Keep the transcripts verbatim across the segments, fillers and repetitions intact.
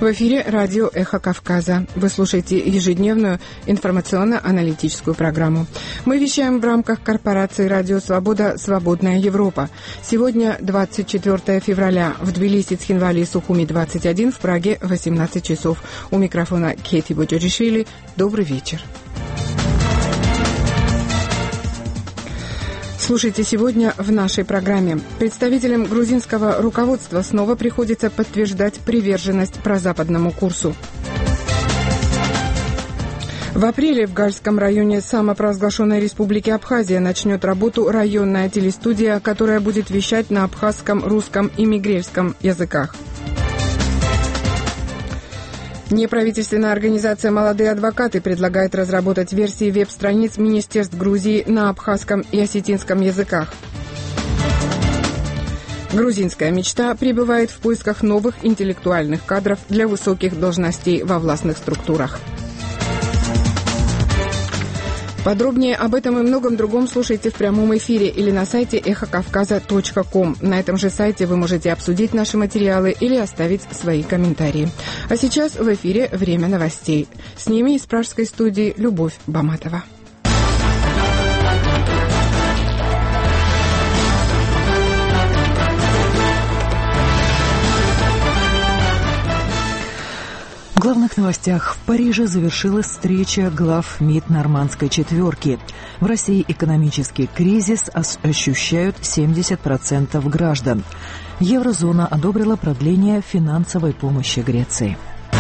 В эфире радио «Эхо Кавказа». Вы слушаете ежедневную информационно-аналитическую программу. Мы вещаем в рамках корпорации «Радио Свобода. Свободная Европа». Сегодня двадцать четвёртое февраля. В Тбилиси, Цхинвале и Сухуми двадцать один, в Праге восемнадцать часов. У микрофона Кети Боджоришвили. Добрый вечер. Слушайте сегодня в нашей программе. Представителям грузинского руководства снова приходится подтверждать приверженность прозападному курсу. В апреле в Гальском районе самопровозглашенной республики Абхазия начнет работу районная телестудия, которая будет вещать на абхазском, русском и мигрельском языках. Неправительственная организация «Молодые адвокаты» предлагает разработать версии веб-страниц министерств Грузии на абхазском и осетинском языках. Грузинская мечта пребывает в поисках новых интеллектуальных кадров для высоких должностей во властных структурах. Подробнее об этом и многом другом слушайте в прямом эфире или на сайте эхо кавказа точка ком. На этом же сайте вы можете обсудить наши материалы или оставить свои комментарии. А сейчас в эфире «Время новостей». С ними из пражской студии Любовь Баматова. В главных новостях. В Париже завершилась встреча глав МИД нормандской четверки. В России экономический кризис ощущают семьдесят процентов граждан. Еврозона одобрила продление финансовой помощи Греции.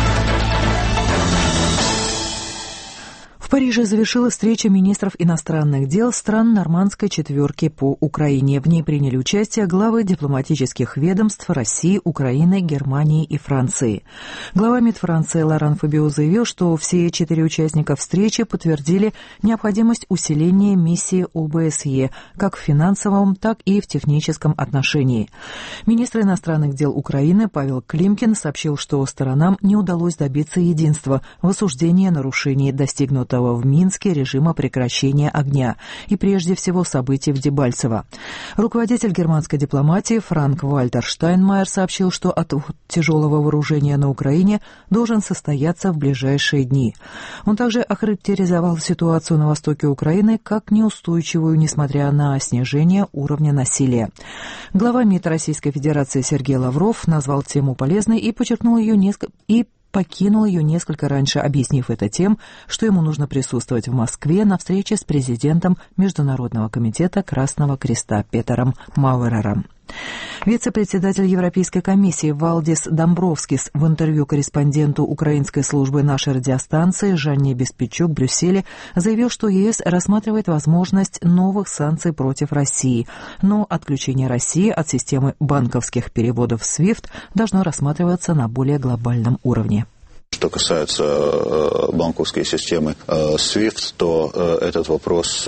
В Париже завершилась встреча министров иностранных дел стран нормандской четверки по Украине. В ней приняли участие главы дипломатических ведомств России, Украины, Германии и Франции. Глава МИД Франции Лоран Фабио заявил, что все четыре участника встречи подтвердили необходимость усиления миссии ОБСЕ как в финансовом, так и в техническом отношении. Министр иностранных дел Украины Павел Климкин сообщил, что сторонам не удалось добиться единства в осуждении нарушений достигнутого в Минске режима прекращения огня и прежде всего событий в Дебальцево. Руководитель германской дипломатии Франк-Вальтер Штайнмайер сообщил, что отвод тяжелого вооружения на Украине должен состояться в ближайшие дни. Он также охарактеризовал ситуацию на востоке Украины как неустойчивую, несмотря на снижение уровня насилия. Глава МИД Российской Федерации Сергей Лавров назвал тему полезной и подчеркнул ее несколько и покинул ее несколько раньше, объяснив это тем, что ему нужно присутствовать в Москве на встрече с президентом Международного комитета Красного Креста Петером Мауэрером. Вице-председатель Европейской комиссии Валдис Домбровскис в интервью корреспонденту украинской службы нашей радиостанции Жанне Беспечук в Брюсселе заявил, что ЕС рассматривает возможность новых санкций против России, но отключение России от системы банковских переводов свифт должно рассматриваться на более глобальном уровне. Что касается банковской системы свифт, то этот вопрос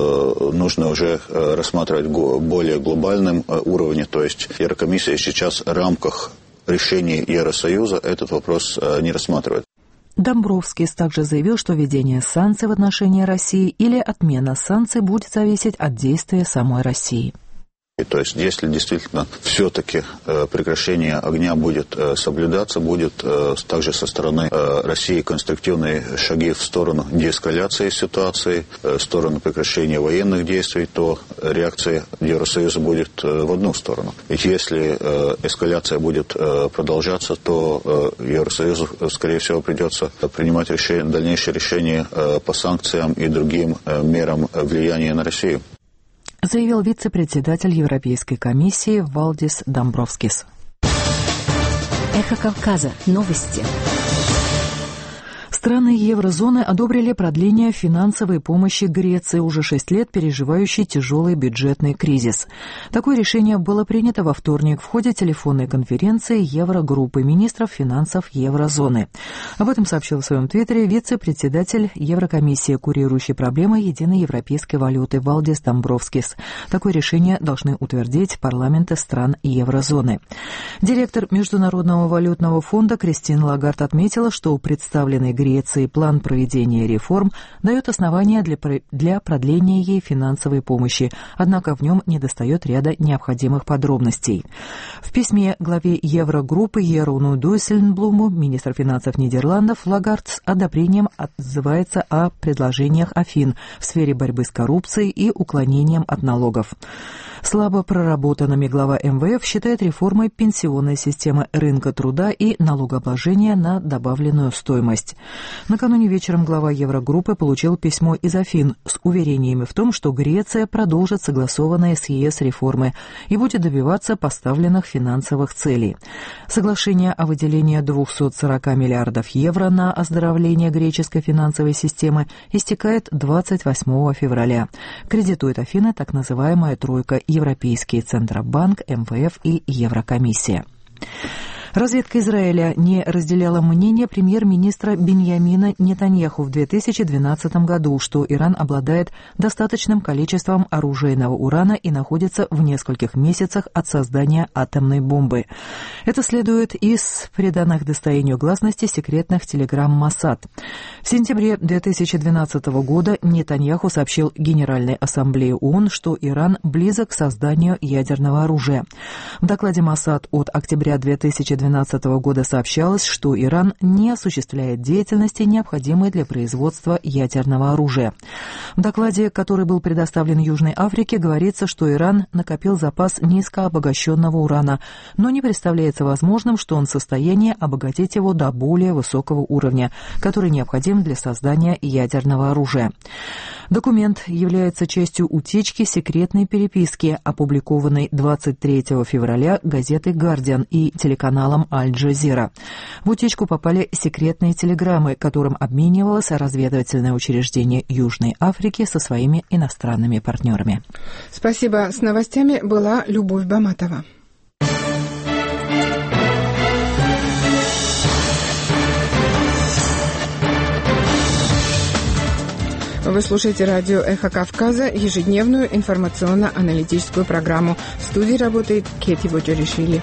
нужно уже рассматривать в более глобальном уровне. То есть Еврокомиссия сейчас в рамках решений Евросоюза этот вопрос не рассматривает. Домбровскис также заявил, что введение санкций в отношении России или отмена санкций будет зависеть от действия самой России. То есть, если действительно все-таки э, прекращение огня будет э, соблюдаться, будет э, также со стороны э, России конструктивные шаги в сторону деэскаляции ситуации, э, в сторону прекращения военных действий, то реакция Евросоюза будет э, в одну сторону. Ведь если э, эскаляция будет э, продолжаться, то э, Евросоюзу, скорее всего, придется принимать решение, дальнейшее решение э, по санкциям и другим э, мерам влияния на Россию. Заявил вице-председатель Европейской комиссии Валдис Домбровскис. Эхо Кавказа. Новости. Страны еврозоны одобрили продление финансовой помощи Греции, уже шесть лет переживающей тяжелый бюджетный кризис. Такое решение было принято во вторник в ходе телефонной конференции Еврогруппы министров финансов еврозоны. Об этом сообщил в своем твиттере вице-председатель Еврокомиссии, курирующий проблемы единой европейской валюты Валдис Домбровскис. Такое решение должны утвердить парламенты стран еврозоны. Директор Международного валютного фонда Кристин Лагард отметила, что представленный Грецией Греции план проведения реформ дает основания для, для продления ей финансовой помощи, однако в нем недостает ряда необходимых подробностей. В письме главе Еврогруппы Ерону Дойсельблуму министр финансов Нидерландов Лагард с одобрением отзывается о предложениях Афин в сфере борьбы с коррупцией и уклонением от налогов. Слабо проработанными глава эм вэ эф считает реформой пенсионной системы рынка труда и налогообложения на добавленную стоимость. Накануне вечером глава Еврогруппы получил письмо из Афин с уверениями в том, что Греция продолжит согласованные с ЕС реформы и будет добиваться поставленных финансовых целей. Соглашение о выделении двухсот сорока миллиардов евро на оздоровление греческой финансовой системы истекает двадцать восьмого февраля. Кредитует Афины так называемая «тройка» – Европейский Центробанк, эм вэ эф и Еврокомиссия. Разведка Израиля не разделяла мнение премьер-министра Биньямина Нетаньяху в две тысячи двенадцатом году, что Иран обладает достаточным количеством оружейного урана и находится в нескольких месяцах от создания атомной бомбы. Это следует из приданных достоянию гласности секретных телеграмм Моссад. В сентябре две тысячи двенадцатого года Нетаньяху сообщил Генеральной Ассамблее ООН, что Иран близок к созданию ядерного оружия. В докладе Моссад от октября две тысячи двенадцатого две тысячи двенадцатого года сообщалось, что Иран не осуществляет деятельности, необходимой для производства ядерного оружия. В докладе, который был предоставлен Южной Африке, говорится, что Иран накопил запас низкообогащенного урана, но не представляется возможным, что он в состоянии обогатить его до более высокого уровня, который необходим для создания ядерного оружия. Документ является частью утечки секретной переписки, опубликованной двадцать третьего февраля газетой «Гардиан» и телеканалом «Аль-Джазира». В утечку попали секретные телеграммы, которым обменивалось разведывательное учреждение Южной Африки со своими иностранными партнерами. Спасибо. С новостями была Любовь Баматова. Вы слушаете радио «Эхо Кавказа», ежедневную информационно-аналитическую программу. В студии работает Кети Боджаришвили.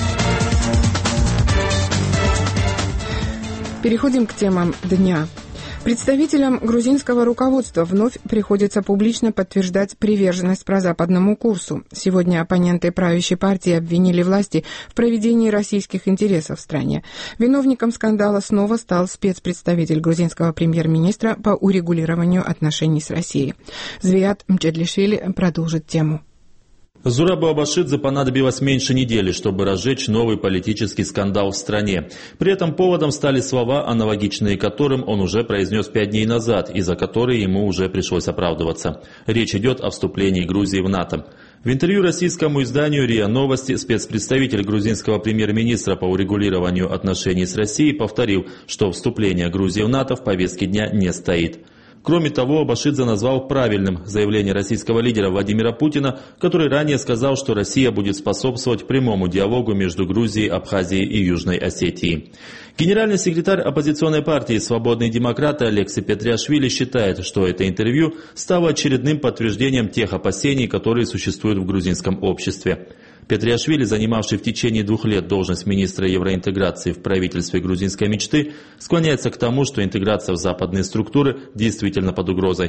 Переходим к темам дня. Представителям грузинского руководства вновь приходится публично подтверждать приверженность прозападному курсу. Сегодня оппоненты правящей партии обвинили власти в проведении российских интересов в стране. Виновником скандала снова стал спецпредставитель грузинского премьер-министра по урегулированию отношений с Россией. Звиат Мчедлишвили продолжит тему. Зурабу Абашидзе понадобилось меньше недели, чтобы разжечь новый политический скандал в стране. При этом поводом стали слова, аналогичные которым он уже произнес пять дней назад, и за которые ему уже пришлось оправдываться. Речь идет о вступлении Грузии в НАТО. В интервью российскому изданию РИА Новости спецпредставитель грузинского премьер-министра по урегулированию отношений с Россией повторил, что вступление Грузии в НАТО в повестке дня не стоит. Кроме того, Абашидзе назвал правильным заявление российского лидера Владимира Путина, который ранее сказал, что Россия будет способствовать прямому диалогу между Грузией, Абхазией и Южной Осетией. Генеральный секретарь оппозиционной партии «Свободные демократы» Алекси Петриашвили считает, что это интервью стало очередным подтверждением тех опасений, которые существуют в грузинском обществе. Петриашвили, занимавший в течение двух лет должность министра евроинтеграции в правительстве грузинской мечты, склоняется к тому, что интеграция в западные структуры действительно под угрозой.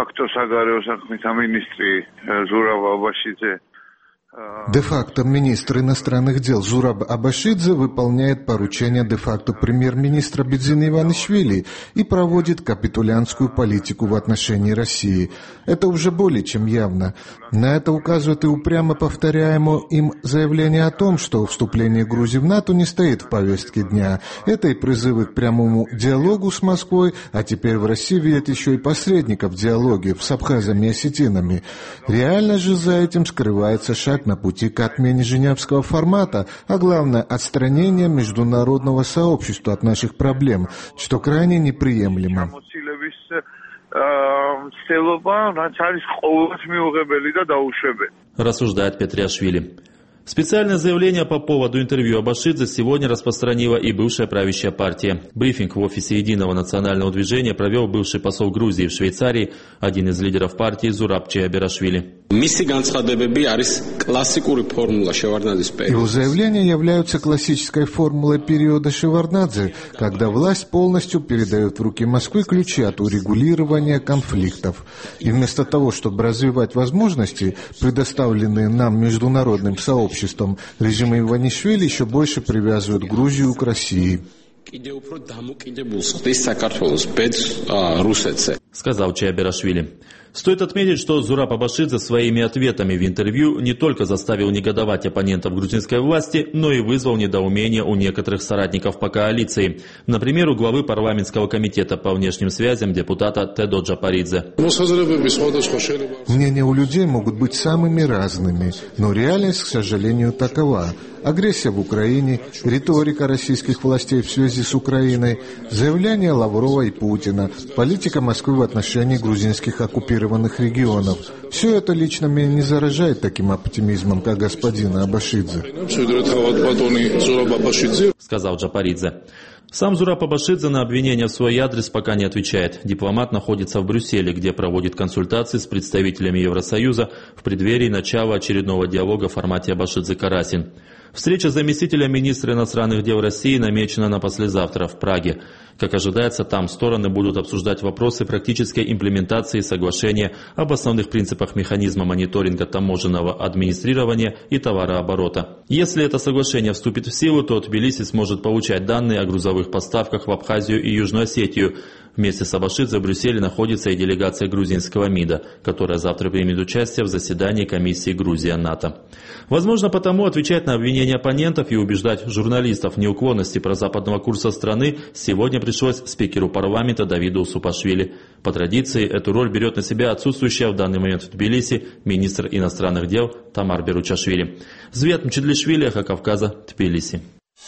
Де-факто министр иностранных дел Зураб Абашидзе выполняет поручения де-факто премьер-министра Бедзина Иванишвили и проводит капитулянскую политику в отношении России. Это уже более чем явно. На это указывает и упрямо повторяемое им заявление о том, что вступление Грузии в НАТО не стоит в повестке дня. Это и призывы к прямому диалогу с Москвой, а теперь в России видят еще и посредников в диалоге с абхазами и осетинами. Реально же за этим скрывается шаг на пути к отмене женевского формата, а главное – отстранение международного сообщества от наших проблем, что крайне неприемлемо. Рассуждает Петриашвили. Специальное заявление по поводу интервью Абашидзе сегодня распространила и бывшая правящая партия. Брифинг в офисе Единого национального движения провел бывший посол Грузии в Швейцарии, один из лидеров партии Зураб Чиаберашвили. Его заявления являются классической формулой периода Шеварднадзе, когда власть полностью передает в руки Москвы ключи от урегулирования конфликтов. И вместо того, чтобы развивать возможности, предоставленные нам международным сообществом, режим Иванишвили еще больше привязывает Грузию к России. Сказал Чаиберашвили. Стоит отметить, что Зураб Абашидзе своими ответами в интервью не только заставил негодовать оппонентов грузинской власти, но и вызвал недоумение у некоторых соратников по коалиции. Например, у главы парламентского комитета по внешним связям депутата Тедо Джапаридзе. Мнения у людей могут быть самыми разными, но реальность, к сожалению, такова. Агрессия в Украине, риторика российских властей в связи с Украиной, заявления Лаврова и Путина, политика Москвы в отношении грузинских оккупированных регионов. Все это лично меня не заражает таким оптимизмом, как господина Абашидзе. Сказал Джапаридзе. Сам Зураб Абашидзе на обвинения в свой адрес пока не отвечает. Дипломат находится в Брюсселе, где проводит консультации с представителями Евросоюза в преддверии начала очередного диалога в формате Абашидзе-Карасин. Встреча заместителя министра иностранных дел России намечена на послезавтра в Праге. Как ожидается, там стороны будут обсуждать вопросы практической имплементации соглашения об основных принципах механизма мониторинга таможенного администрирования и товарооборота. Если это соглашение вступит в силу, то Тбилиси сможет получать данные о грузовых поставках в Абхазию и Южную Осетию. Вместе с Абашидзе в Брюсселе находится и делегация грузинского МИДа, которая завтра примет участие в заседании комиссии Грузия-НАТО. Возможно, потому отвечать на обвинения оппонентов и убеждать журналистов в неуклонности прозападного курса страны сегодня пришлось спикеру парламента Давиду Усупашвили. По традиции, эту роль берет на себя отсутствующая в данный момент в Тбилиси министр иностранных дел Тамар Беручашвили. Звет Мчедлишвили, Эхо Кавказа, Тбилиси.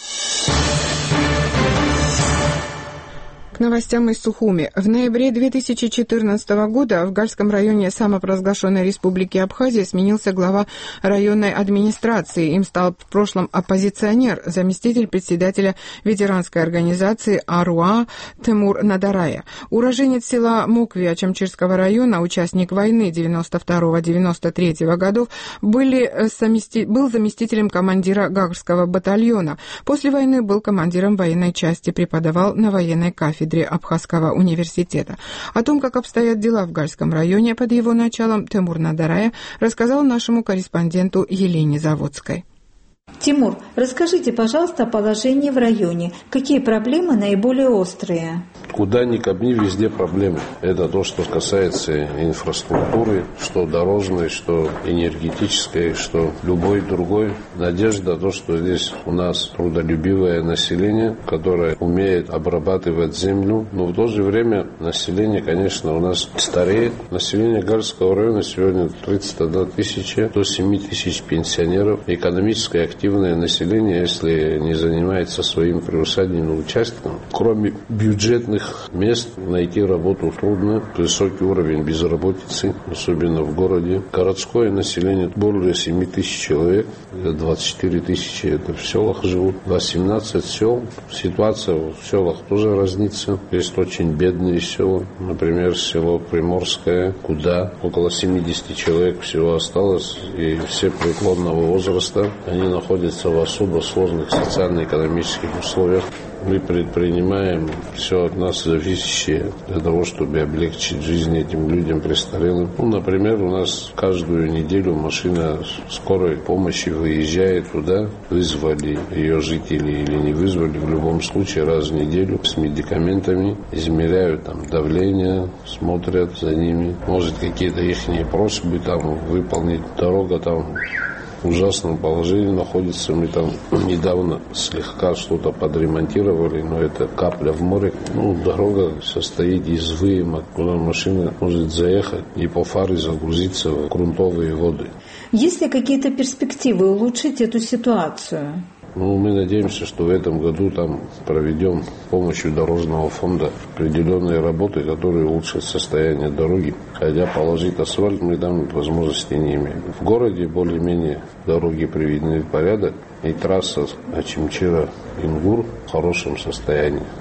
Новостям из Сухуми. В ноябре две тысячи четырнадцатого года в Гальском районе самопровозглашенной республики Абхазия сменился глава районной администрации. Им стал в прошлом оппозиционер, заместитель председателя ветеранской организации АРУА Тимур Надарая. Уроженец села Мокви Ачамчирского района, участник войны девяносто второго — девяносто третьего годов, были замести... был заместителем командира Гагарского батальона. После войны был командиром военной части, преподавал на военной кафедре Абхазского университета. О том, как обстоят дела в Гальском районе под его началом, Тимур Надарая рассказал нашему корреспонденту Елене Заводской. Тимур, расскажите, пожалуйста, о положении в районе. Какие проблемы наиболее острые? Куда ни копни, везде проблемы. Это то, что касается инфраструктуры, что дорожной, что энергетической, что любой другой. Надежда, то, что здесь у нас трудолюбивое население, которое умеет обрабатывать землю. Но в то же время население, конечно, у нас стареет. Население Гальского района сегодня тридцать одна тысяча, сто семь тысяч пенсионеров. Экономическая активность. Активное население, если не занимается своим приусадебным участком, кроме бюджетных мест, найти работу трудно. Высокий уровень безработицы, особенно в городе. Городское население более семь тысяч человек, двадцать четыре тысячи это в селах живут. восемнадцать сел. Ситуация в селах тоже разнится. Есть очень бедные села. Например, село Приморское, куда около семьдесят человек всего осталось, и все преклонного возраста. Они находятся находятся в особо сложных социально-экономических условиях. Мы предпринимаем все от нас зависящее для того, чтобы облегчить жизнь этим людям престарелым. Ну, например, у нас каждую неделю машина скорой помощи выезжает туда. Вызвали ее жители или не вызвали, в любом случае раз в неделю с медикаментами, измеряют там давление, смотрят за ними. Может, какие-то их просьбы там выполнить. Дорога там в ужасном положении находится. Мы там недавно слегка что-то подремонтировали, но это капля в море. Ну, дорога состоит из выемок, куда машина может заехать и по фаре загрузиться в грунтовые воды. Есть ли какие-то перспективы улучшить эту ситуацию? Ну, мы надеемся, что в этом году там проведем с помощью дорожного фонда определенные работы, которые улучшат состояние дороги. Хотя положить асфальт мы там возможности не имеем. В городе более-менее дороги приведены в порядок, и трасса Ачимчира-Ингур в хорошем состоянии.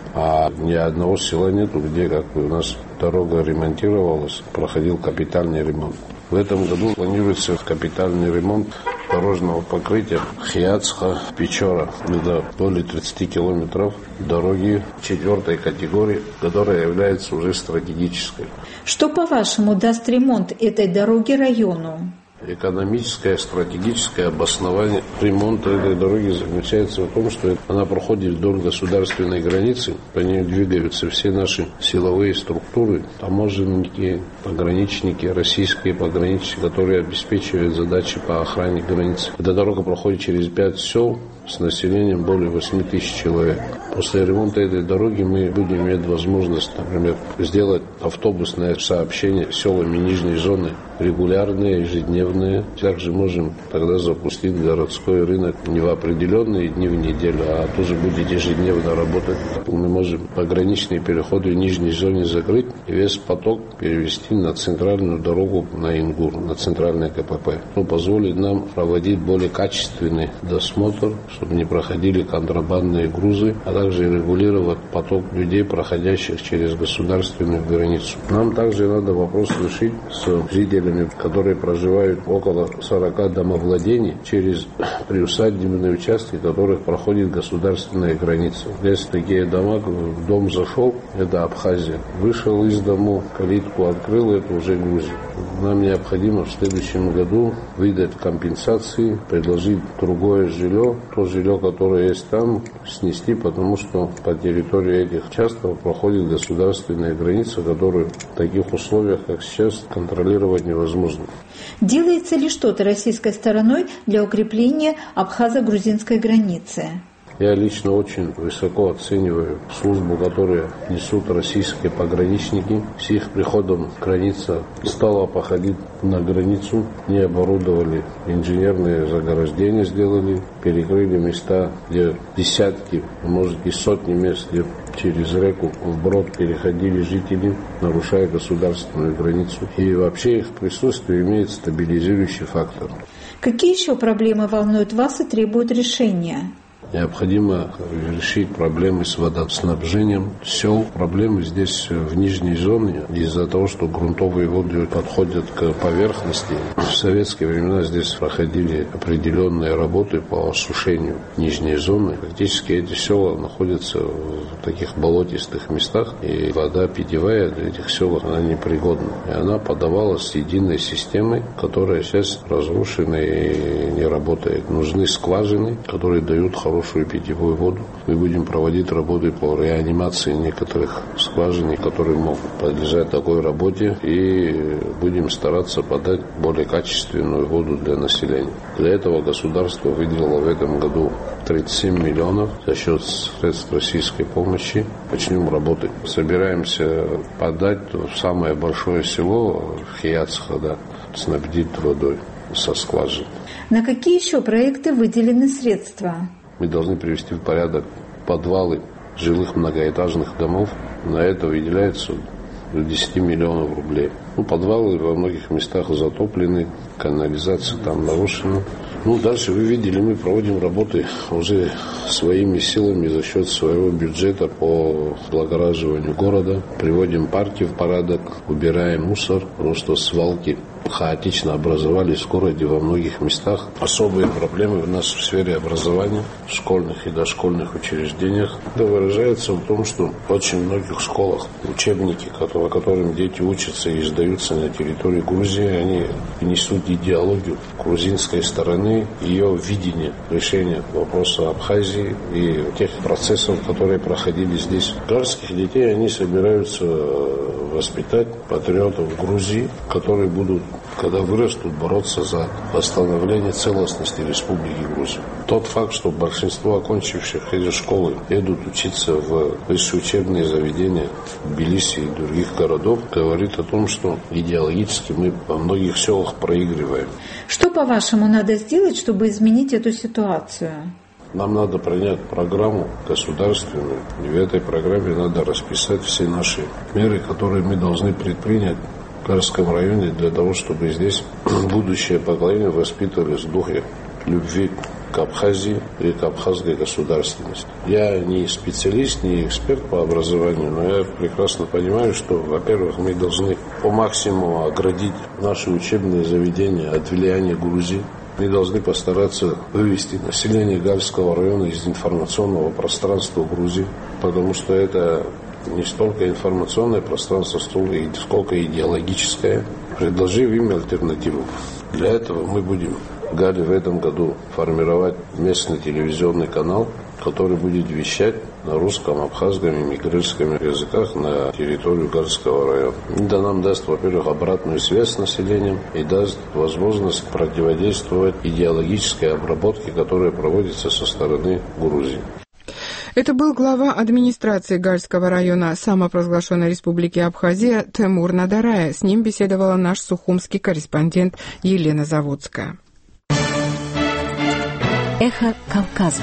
А ни одного села нету, где как бы у нас дорога ремонтировалась, проходил капитальный ремонт. В этом году планируется капитальный ремонт дорожного покрытия Хияцха-Печора. Это более тридцати километров дороги четвертой категории, которая является уже стратегической. Что, по-вашему, даст ремонт этой дороги району? Экономическое, стратегическое обоснование ремонта этой дороги заключается в том, что она проходит вдоль государственной границы, по ней двигаются все наши силовые структуры, таможенники, пограничники, российские пограничники, которые обеспечивают задачи по охране границы. Эта дорога проходит через пять сел с населением более восьми тысяч человек. После ремонта этой дороги мы будем иметь возможность, например, сделать автобусное сообщение с селами нижней зоны регулярные, ежедневные. Также можем тогда запустить городской рынок не в определенные дни в неделю, а тоже будет ежедневно работать. Мы можем пограничные переходы в нижней зоне закрыть и весь поток перевести на центральную дорогу на Ингур, на центральное КПП. Что позволит нам проводить более качественный досмотр, чтобы не проходили контрабандные грузы, а также регулировать поток людей, проходящих через государственную границу. Нам также надо вопрос решить с жителями, которые проживают около сорока домовладений, через приусадебные участки, которых проходит государственная граница. Здесь такие дома, в дом зашел, это Абхазия, вышел из дому, калитку открыл, это уже Грузия. Нам необходимо в следующем году выдать компенсации, предложить другое жилье, то жилье, которое есть там, снести, потому что по территории этих участков проходит государственная граница, которую в таких условиях, как сейчас, контролировать невозможно. Делается ли что-то российской стороной для укрепления абхазо-грузинской границы? Я лично очень высоко оцениваю службу, которую несут российские пограничники. С их приходом граница стала походить на границу. Не оборудовали инженерные заграждения, сделали, перекрыли места, где десятки, может и сотни мест, где через реку вброд переходили жители, нарушая государственную границу. И вообще их присутствие имеет стабилизирующий фактор. Какие еще проблемы волнуют вас и требуют решения? Необходимо решить проблемы с водоснабжением сел. Проблемы здесь в нижней зоне из-за того, что грунтовые воды подходят к поверхности. В советские времена здесь проходили определенные работы по осушению нижней зоны. Фактически эти села находятся в таких болотистых местах, и вода питьевая для этих сел она непригодна. И она подавалась единой системой, которая сейчас разрушена и не работает. Нужны скважины, которые дают хорошую хорошую питьевую воду. Мы будем проводить работы по реанимации некоторых скважин, которые могут подлежать такой работе, и будем стараться подать более качественную воду для населения. Для этого государство выделило в этом году тридцать семь миллионов за счет средств российской помощи. Начнем работать. Собираемся подать в самое большое село Хияцха, да, снабдить водой со скважин. На какие еще проекты выделены средства? Мы должны привести в порядок подвалы жилых многоэтажных домов. На это выделяется до десяти миллионов рублей. Ну, подвалы во многих местах затоплены, канализация там нарушена. Ну, дальше вы видели, мы проводим работы уже своими силами за счет своего бюджета по облагораживанию города. Приводим парки в порядок, убираем мусор, потому что свалки хаотично образовались в городе во многих местах. Особые проблемы у нас в сфере образования, в школьных и дошкольных учреждениях. Это выражается в том, что в очень многих школах учебники, по которым дети учатся и издаются на территории Грузии, они несут идеологию грузинской стороны, ее видение решения вопроса Абхазии и тех процессов, которые проходили здесь. Гражданских детей они собираются воспитать патриотов Грузии, которые будут, когда вырастут, бороться за восстановление целостности Республики Грузия. Тот факт, что большинство окончивших эти школы едут учиться в высшие учебные заведения в Тбилиси и других городов, говорит о том, что идеологически мы во многих селах проигрываем. Что, по-вашему, надо сделать, чтобы изменить эту ситуацию? Нам надо принять программу государственную, и в этой программе надо расписать все наши меры, которые мы должны предпринять в Карском районе для того, чтобы здесь будущее поколение воспитывались в духе любви к Абхазии и к абхазской государственности. Я не специалист, не эксперт по образованию, но я прекрасно понимаю, что, во-первых, мы должны по максимуму оградить наши учебные заведения от влияния Грузии. Мы должны постараться вывести население Гальского района из информационного пространства Грузии, потому что это не столько информационное пространство, сколько идеологическое. Предложив им альтернативу. Для этого мы будем в Гале в этом году формировать местный телевизионный канал, который будет вещать на русском, абхазском и мигрельском языках на территорию Гальского района. Это нам даст, во-первых, обратную связь с населением и даст возможность противодействовать идеологической обработке, которая проводится со стороны Грузии. Это был глава администрации Гальского района самопровозглашенной республики Абхазия Тимур Надарая. С ним беседовала наш сухумский корреспондент Елена Заводская. Эхо Кавказа.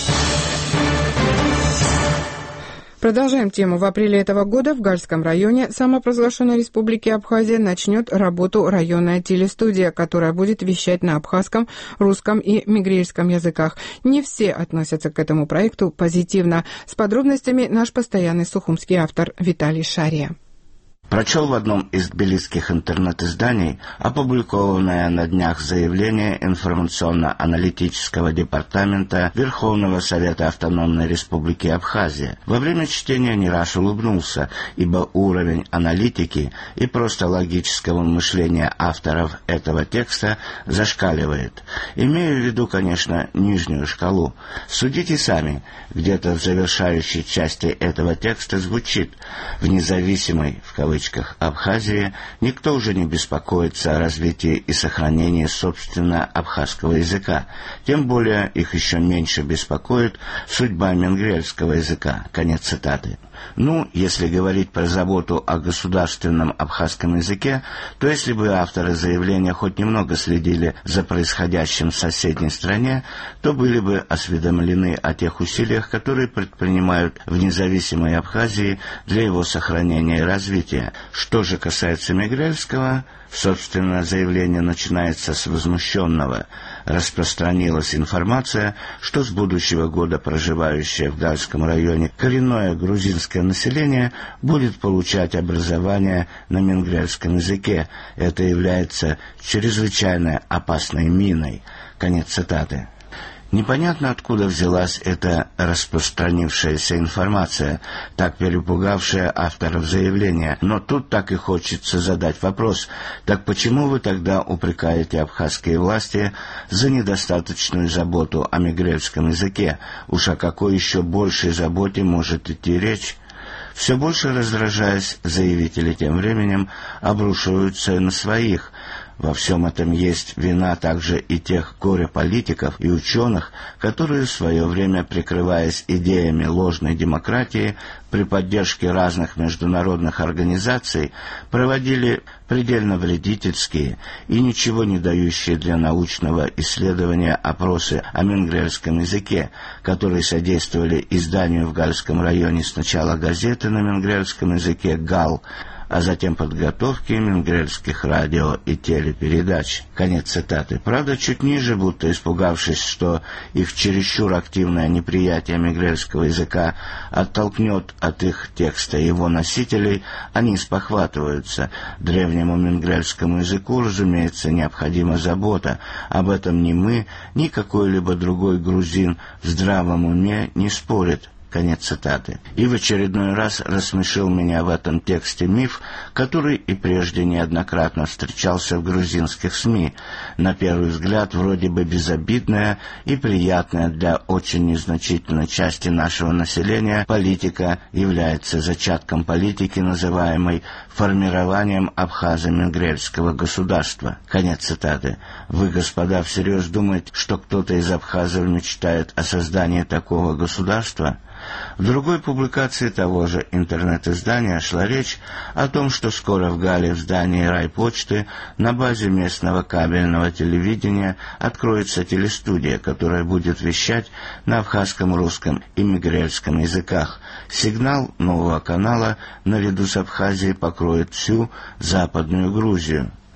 Продолжаем тему. В апреле этого года в Гальском районе самопровозглашенной республики Абхазия начнет работу районная телестудия, которая будет вещать на абхазском, русском и мигрельском языках. Не все относятся к этому проекту позитивно. С подробностями наш постоянный сухумский автор Виталий Шария. Прочел в одном из тбилисских интернет-изданий опубликованное на днях заявление информационно-аналитического департамента Верховного Совета Автономной Республики Абхазия. Во время чтения не раз улыбнулся, ибо уровень аналитики и просто логического мышления авторов этого текста зашкаливает. Имею в виду, конечно, нижнюю шкалу. Судите сами, где-то в завершающей части этого текста звучит: в независимой, в кавычках, Абхазии никто уже не беспокоится о развитии и сохранении собственно абхазского языка. Тем более их еще меньше беспокоит судьба мингрельского языка. Конец цитаты. Ну, если говорить про заботу о государственном абхазском языке, то если бы авторы заявления хоть немного следили за происходящим в соседней стране, то были бы осведомлены о тех усилиях, которые предпринимают в независимой Абхазии для его сохранения и развития. Что же касается мигрельского, собственно, заявление начинается с возмущенного. Распространилась информация, что с будущего года проживающее в Гальском районе коренное грузинское население будет получать образование на мингрельском языке. Это является чрезвычайно опасной миной. Конец цитаты. Непонятно, откуда взялась эта распространившаяся информация, так перепугавшая авторов заявления, но тут так и хочется задать вопрос: так почему вы тогда упрекаете абхазские власти за недостаточную заботу о мигрельском языке? Уж о какой еще большей заботе может идти речь? Все больше раздражаясь, заявители тем временем обрушиваются на своих. Во всем этом есть вина также и тех горе-политиков и ученых, которые в свое время, прикрываясь идеями ложной демократии, при поддержке разных международных организаций, проводили предельно вредительские и ничего не дающие для научного исследования опросы о мингрельском языке, которые содействовали изданию в Гальском районе сначала газеты на мингрельском языке «Гал», а затем подготовки мингрельских радио и телепередач. Конец цитаты. Правда, чуть ниже, будто испугавшись, что их чересчур активное неприятие мингрельского языка оттолкнет от их текста его носителей, они спохватываются. Древнему мингрельскому языку, разумеется, необходима забота. Об этом ни мы, ни какой-либо другой грузин в здравом уме не спорит. Конец цитаты. И в очередной раз рассмешил меня в этом тексте миф, который и прежде неоднократно встречался в грузинских СМИ. На первый взгляд вроде бы безобидная и приятная для очень незначительной части нашего населения политика является зачатком политики, называемой формированием абхазо-мингрельского государства. Конец цитаты. Вы, господа, всерьез думаете, что кто-то из абхазов мечтает о создании такого государства? В другой публикации того же интернет-издания шла речь о том, что скоро в Гале в здании райпочты на базе местного кабельного телевидения откроется телестудия, которая будет вещать на абхазском, русском и мигрельском языках. Сигнал нового канала наряду с Абхазией покроет всю Западную Грузию.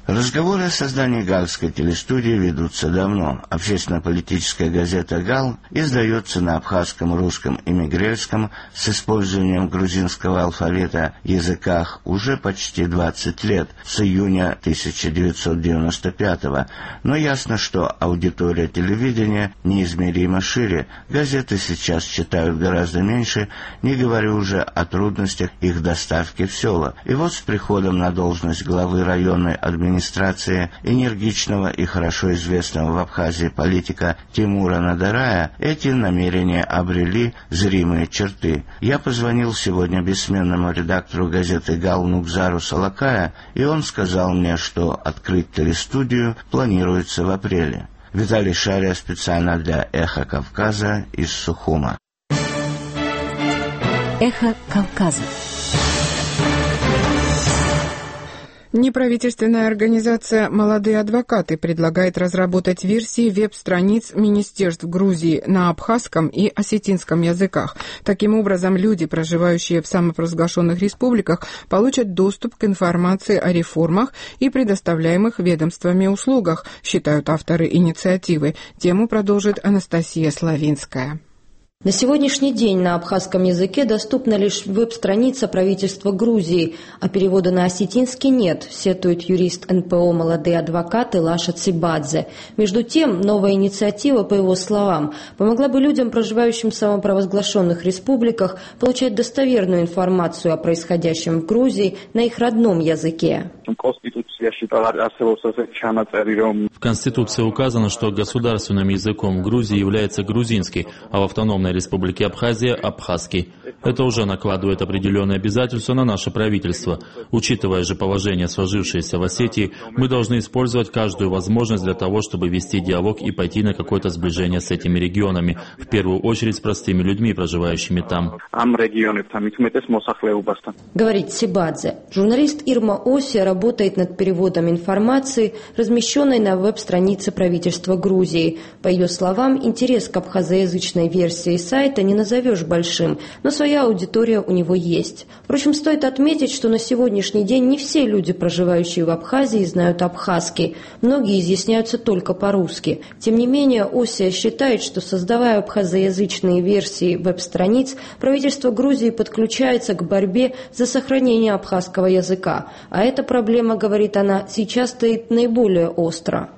Разговоры о создании галльской телестудии ведутся давно. Общественно-политическая газета «Гал» издается на абхазском, русском и мигрельском с использованием грузинского алфавита языках уже почти двадцать лет, с июня тысяча девятьсот девяносто пятого. Но ясно, что аудитория телевидения неизмеримо шире. Газеты сейчас читают гораздо меньше, не говоря уже о трудностях их доставки в села. И вот с приходом на должность главы районной администрации администрации энергичного и хорошо известного в Абхазии политика Тимура Надарая эти намерения обрели зримые черты. Я позвонил сегодня бессменному редактору газеты «Гал» Нукзару Салакая, и он сказал мне, что открыть телестудию планируется в апреле. Виталий Шария специально для «Эхо Кавказа» из Сухума. Эхо Кавказа. Неправительственная организация «Молодые адвокаты» предлагает разработать версии веб-страниц министерств Грузии на абхазском и осетинском языках. Таким образом, люди, проживающие в самопровозглашенных республиках, получат доступ к информации о реформах и предоставляемых ведомствами услугах, считают авторы инициативы. Тему продолжит Анастасия Славинская. На сегодняшний день на абхазском языке доступна лишь веб-страница правительства Грузии, а перевода на осетинский нет, сетует юрист эн пэ о «Молодые адвокаты» Лаша Цибадзе. Между тем, новая инициатива, по его словам, помогла бы людям, проживающим в самопровозглашенных республиках, получать достоверную информацию о происходящем в Грузии на их родном языке. В Конституции указано, что государственным языком в Грузии является грузинский, а в автономной Республике Абхазия – абхазский. Это уже накладывает определенные обязательства на наше правительство. Учитывая же положение, сложившееся в Осетии, мы должны использовать каждую возможность для того, чтобы вести диалог и пойти на какое-то сближение с этими регионами, в первую очередь с простыми людьми, проживающими там. Говорит Цибадзе. Журналист Ирма Осия работает над переводом информации, размещенной на веб-странице правительства Грузии. По ее словам, интерес к абхазоязычной версии сайта не назовешь большим, но своя аудитория у него есть. Впрочем, стоит отметить, что на сегодняшний день не все люди, проживающие в Абхазии, знают абхазский. Многие изъясняются только по-русски. Тем не менее, Осия считает, что, создавая абхазоязычные версии веб-страниц, правительство Грузии подключается к борьбе за сохранение абхазского языка. А эта проблема, говорит она, сейчас стоит наиболее остро.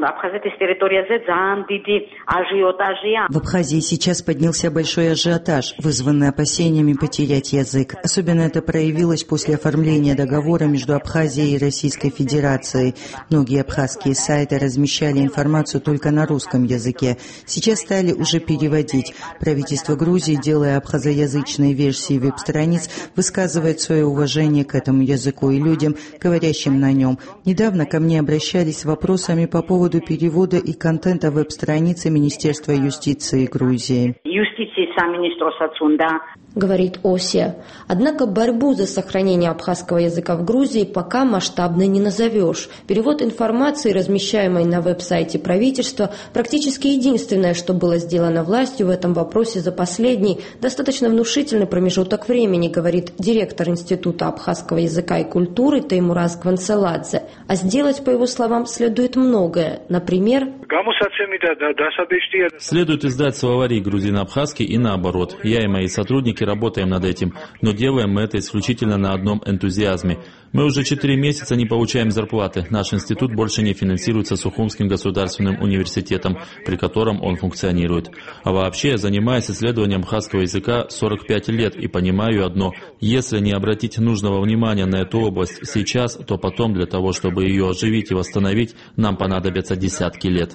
В Абхазии сейчас поднялся большой ажиотаж, вызванный опасениями потерять язык. Особенно это проявилось после оформления договора между Абхазией и Российской Федерацией. Многие абхазские сайты размещали информацию только на русском языке. Сейчас стали уже переводить. Правительство Грузии, делая абхазоязычные версии веб-страниц, высказывает свое уважение к этому языку и людям, говорящим на нем. Недавно ко мне обращались с вопросами по поводу перевода и контента веб-страницы Министерства юстиции Грузии. Говорит Осия. Однако борьбу за сохранение абхазского языка в Грузии пока масштабно не назовешь. Перевод информации, размещаемой на веб-сайте правительства, практически единственное, что было сделано властью в этом вопросе за последний, достаточно внушительный промежуток времени, говорит директор Института абхазского языка и культуры Теймураз Гванцеладзе. А сделать, по его словам, следует многое. Например, следует издать словари грузино-абхазский и наоборот. Я и мои сотрудники работаем над этим, но делаем мы это исключительно на одном энтузиазме. Мы уже четыре месяца не получаем зарплаты. Наш институт больше не финансируется Сухумским государственным университетом, при котором он функционирует. А вообще я занимаюсь исследованием абхазского языка сорок пять лет и понимаю одно: если не обратить нужного внимания на эту область сейчас, то потом для того, чтобы ее оживить и восстановить, нам понадобятся десятки лет.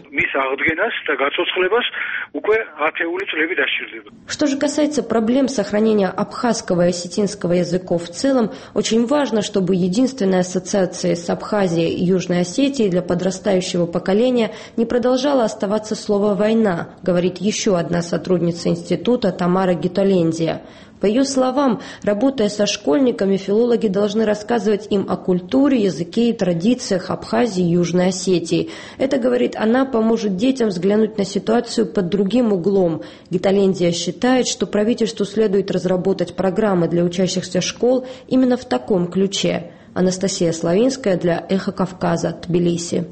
Что же касается проблем сохранения абхазского и осетинского языков в целом, очень важно, чтобы единственная ассоциация с Абхазией и Южной Осетией для подрастающего поколения не продолжала оставаться слово «война», говорит еще одна сотрудница института Тамара Гитолендия. По ее словам, работая со школьниками, филологи должны рассказывать им о культуре, языке и традициях Абхазии и Южной Осетии. Это, говорит она, поможет детям взглянуть на ситуацию под другим углом. Гитолендия считает, что правительству следует разработать программы для учащихся школ именно в таком ключе. Анастасия Славинская для «Эхо Кавказа», Тбилиси.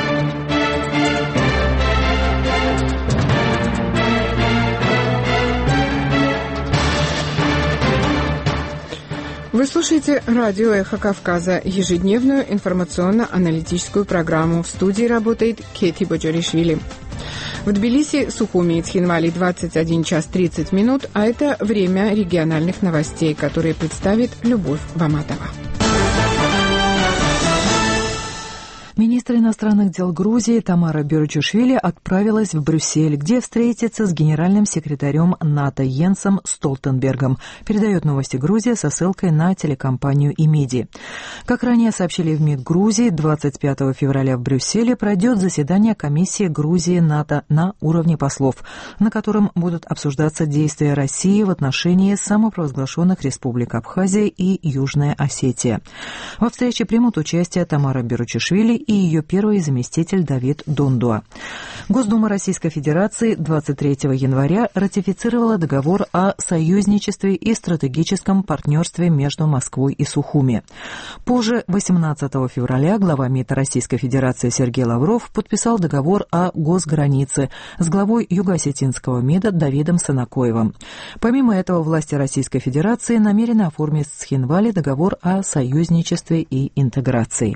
Вы слушаете радио «Эхо Кавказа», ежедневную информационно-аналитическую программу. В студии работает Кети Боджоришвили. В Тбилиси, Сухуми и Цхинвали двадцать один час тридцать минут, а это время региональных новостей, которые представит Любовь Баматова. Министр иностранных дел Грузии Тамара Бюрчушвили отправилась в Брюссель, где встретится с генеральным секретарем НАТО Йенсом Столтенбергом. Передает новости Грузия со ссылкой на телекомпанию «Имиди». Как ранее сообщили в МИД Грузии, двадцать пятого февраля в Брюсселе пройдет заседание комиссии Грузии-НАТО на уровне послов, на котором будут обсуждаться действия России в отношении самопровозглашенных республик Абхазия и Южная Осетия. Во встрече примут участие Тамара Бюрчушвили и ее первый заместитель Давид Дондуа. Госдума Российской Федерации двадцать третьего января ратифицировала договор о союзничестве и стратегическом партнерстве между Москвой и Сухуми. Позже, восемнадцатого февраля, глава МИД Российской Федерации Сергей Лавров подписал договор о госгранице с главой Юго-Осетинского МИДа Давидом Санакоевым. Помимо этого, власти Российской Федерации намерены оформить с Цхинвали договор о союзничестве и интеграции.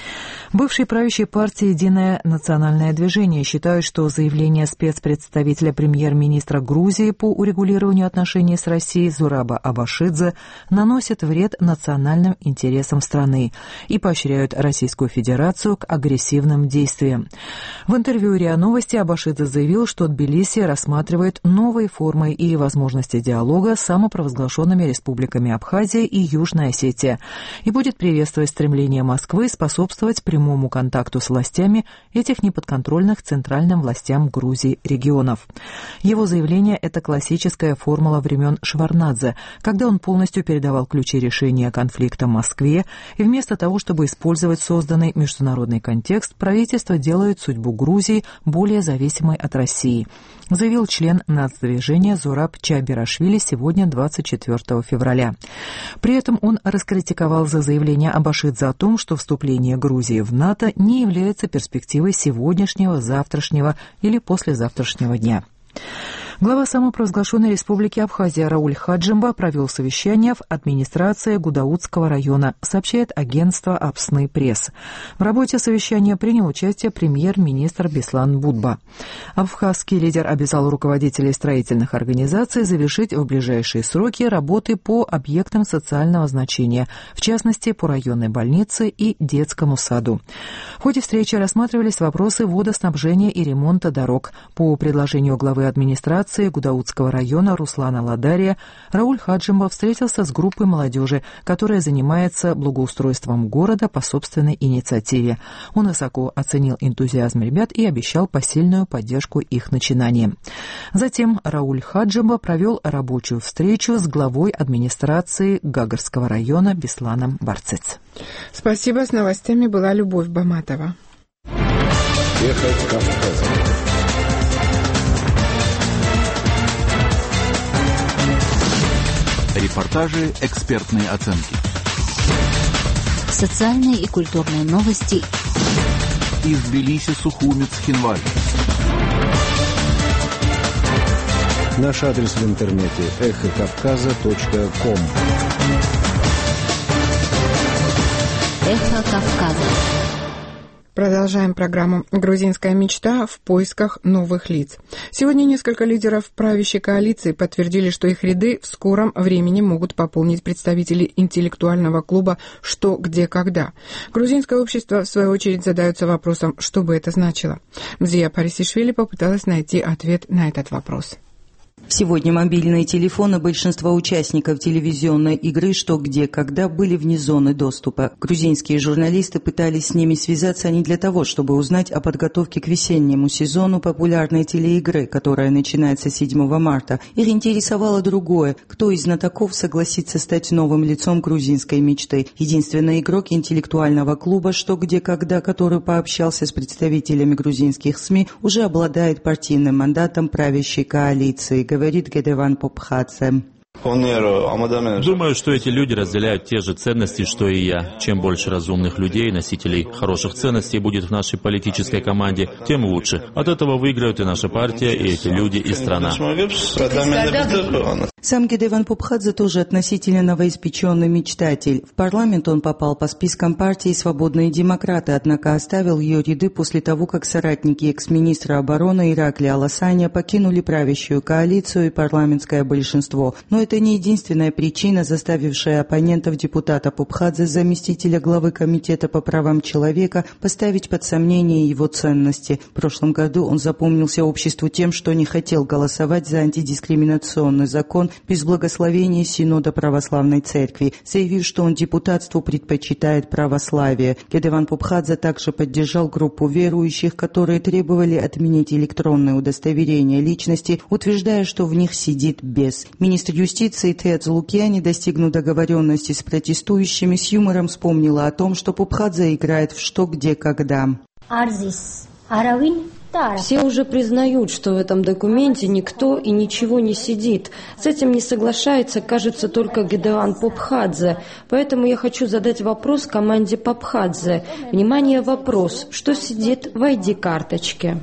Бывшие правящие партии «Единое национальное движение» считают, что заявление спецпредставителя премьер-министра Грузии по урегулированию отношений с Россией Зураба Абашидзе наносит вред национальным интересам страны и поощряют Российскую Федерацию к агрессивным действиям. В интервью РИА Новости Абашидзе заявил, что Тбилиси рассматривает новые формы и возможности диалога с самопровозглашенными республиками Абхазия и Южная Осетия и будет приветствовать стремление Москвы способствовать прямому прямому контакту с властями этих неподконтрольных центральным властям Грузии регионов. Его заявление – это классическая формула времен Шеварднадзе, когда он полностью передавал ключи решения конфликта Москве, и вместо того, чтобы использовать созданный международный контекст, правительство делает судьбу Грузии более зависимой от России, заявил член нацдвижения Зураб Чабирашвили сегодня, двадцать четвертого февраля. При этом он раскритиковал за заявление Абашидзе о том, что вступление Грузии в НАТО не является перспективой сегодняшнего, завтрашнего или послезавтрашнего дня. Глава самопровозглашенной республики Абхазия Рауль Хаджимба провел совещание в администрации Гудаутского района, сообщает агентство Апсны Пресс. В работе совещания принял участие премьер-министр Беслан Будба. Абхазский лидер обязал руководителей строительных организаций завершить в ближайшие сроки работы по объектам социального значения, в частности, по районной больнице и детскому саду. В ходе встречи рассматривались вопросы водоснабжения и ремонта дорог. По предложению главы администрации Гудаутского района Руслана Ладария Рауль Хаджимба встретился с группой молодежи, которая занимается благоустройством города по собственной инициативе. Он высоко оценил энтузиазм ребят и обещал посильную поддержку их начинаниям. Затем Рауль Хаджимба провел рабочую встречу с главой администрации Гагарского района Бесланом Барцец. Спасибо. С новостями была Любовь Баматова. Эхо Кавказа. Репортажи, экспертные оценки. Социальные и культурные новости. Из Тбилиси, Сухуми, Цхинвали. Наш адрес в интернете эхо кавказа точка ком. Эхо Кавказа. Продолжаем программу «Грузинская мечта в поисках новых лиц». Сегодня несколько лидеров правящей коалиции подтвердили, что их ряды в скором времени могут пополнить представители интеллектуального клуба «Что, где, когда». Грузинское общество, в свою очередь, задается вопросом, что бы это значило. Мзия Парисишвили попыталась найти ответ на этот вопрос. Сегодня мобильные телефоны большинства участников телевизионной игры «Что, где, когда» были вне зоны доступа. Грузинские журналисты пытались с ними связаться не для того, чтобы узнать о подготовке к весеннему сезону популярной телеигры, которая начинается седьмого марта. Их интересовало другое: кто из знатоков согласится стать новым лицом грузинской мечты. Единственный игрок интеллектуального клуба «Что, где, когда», который пообщался с представителями грузинских СМИ, уже обладает партийным мандатом правящей коалиции, говорит Гедеван Попхадзе. Думаю, что эти люди разделяют те же ценности, что и я. Чем больше разумных людей, носителей хороших ценностей будет в нашей политической команде, тем лучше. От этого выиграют и наша партия, и эти люди, и страна. Сам Гедеван Попхадзе тоже относительно новоиспеченный мечтатель. В парламент он попал по спискам партии «Свободные демократы», однако оставил ее ряды после того, как соратники экс-министра обороны Иракли Аласаня покинули правящую коалицию и парламентское большинство. Но это не единственная причина, заставившая оппонентов депутата Попхадзе, заместителя главы Комитета по правам человека, поставить под сомнение его ценности. В прошлом году он запомнился обществу тем, что не хотел голосовать за антидискриминационный закон без благословения Синода Православной Церкви, заявив, что он депутатству предпочитает православие. Гедеван Попхадзе также поддержал группу верующих, которые требовали отменить электронное удостоверение личности, утверждая, что в них сидит бес. Министр юстиции Теодз Лукьяни, достигнув договоренности с протестующими, с юмором вспомнила о том, что Попхадзе играет в «Что, где, когда». Все уже признают, что в этом документе никто и ничего не сидит. С этим не соглашается, кажется, только Гедеван Попхадзе. Поэтому я хочу задать вопрос команде Попхадзе. Внимание, вопрос. Что сидит в ай ди-карточке?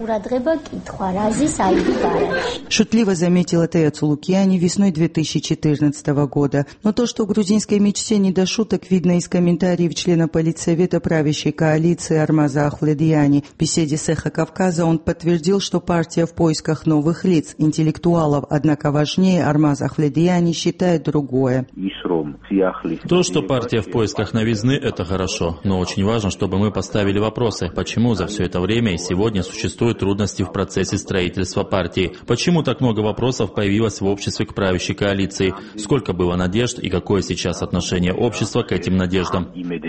Шутливо заметила Теодз Лукьяни весной две тысячи четырнадцатого года. Но то, что грузинской мечте не до шуток, видно из комментариев члена политсовета правящей коалиции Армаза Ахвледияни. В беседе с «Эхо Кавказа» он подтвердил, что партия в поисках новых лиц, интеллектуалов, однако важнее Армаз Ахвледияни считает другое. То, что партия в поисках новизны, это хорошо, но очень важно, чтобы мы поставили вопросы, почему за все это время и сегодня существуют трудности в процессе строительства партии, почему так много вопросов появилось в обществе к правящей коалиции, сколько было надежд и какое сейчас отношение общества к этим надеждам.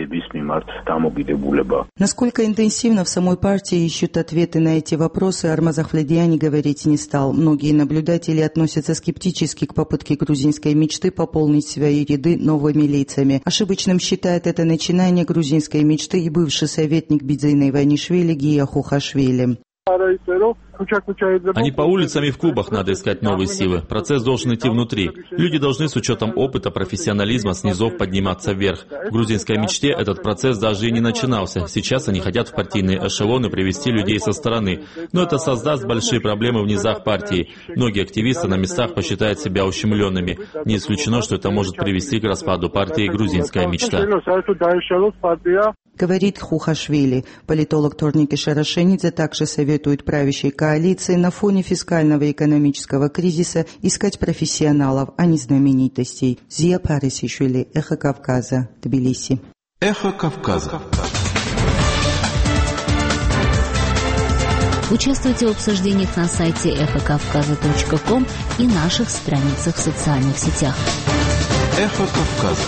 Насколько интенсивно в самой партии ищут ответы на эти вопросы, Армаз Ахвледияни говорить не стал. Многие наблюдатели относятся скептически к попытке грузинской мечты пополнить свои ряды новыми лицами. Ошибочным считает это начинание грузинской мечты и бывший советник Бидзина Иванишвили Гия Хухашвили. А не по улицам и в клубах надо искать новые силы. Процесс должен идти внутри. Люди должны с учетом опыта, профессионализма с низов подниматься вверх. В грузинской мечте этот процесс даже и не начинался. Сейчас они хотят в партийные эшелоны привести людей со стороны. Но это создаст большие проблемы в низах партии. Многие активисты на местах посчитают себя ущемленными. Не исключено, что это может привести к распаду партии «Грузинская мечта». Говорит Хухашвили. Политолог Торники Шарашенидзе также советует правящей коалиции на фоне фискального и экономического кризиса искать профессионалов, а не знаменитостей. Зия Парисишвили, Эхо Кавказа, Тбилиси. Эхо Кавказа. Участвуйте в обсуждениях на сайте эхо кавказа точка ком и наших страницах в социальных сетях. Эхо Кавказа.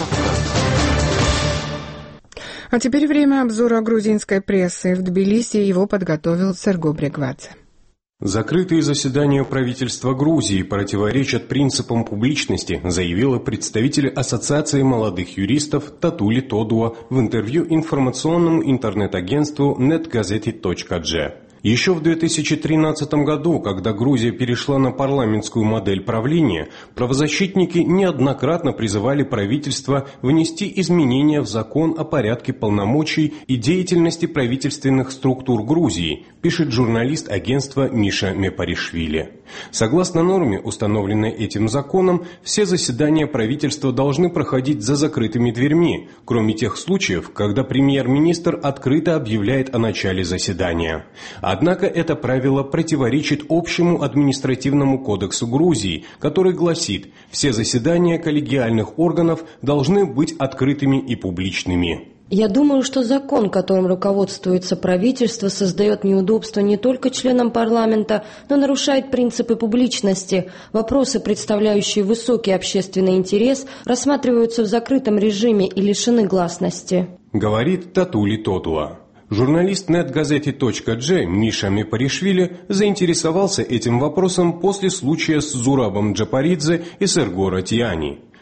А теперь время обзора грузинской прессы. В Тбилиси его подготовил Серго Брегвадзе. Закрытые заседания правительства Грузии противоречат принципам публичности, заявила представитель Ассоциации молодых юристов Татули Тодуа в интервью информационному интернет-агентству нетгазети точка джи. Еще в две тысячи тринадцатом году, когда Грузия перешла на парламентскую модель правления, правозащитники неоднократно призывали правительство внести изменения в закон о порядке полномочий и деятельности правительственных структур Грузии, пишет журналист агентства Миша Мепаришвили. Согласно норме, установленной этим законом, все заседания правительства должны проходить за закрытыми дверьми, кроме тех случаев, когда премьер-министр открыто объявляет о начале заседания. Однако это правило противоречит общему административному кодексу Грузии, который гласит, все заседания коллегиальных органов должны быть открытыми и публичными. Я думаю, что закон, которым руководствуется правительство, создает неудобства не только членам парламента, но нарушает принципы публичности. Вопросы, представляющие высокий общественный интерес, рассматриваются в закрытом режиме и лишены гласности. Говорит Татули Тодуа. Журналист нетгазети точка джи Миша Мепаришвили заинтересовался этим вопросом после случая с Зурабом Джапаридзе и Серго Ратияни.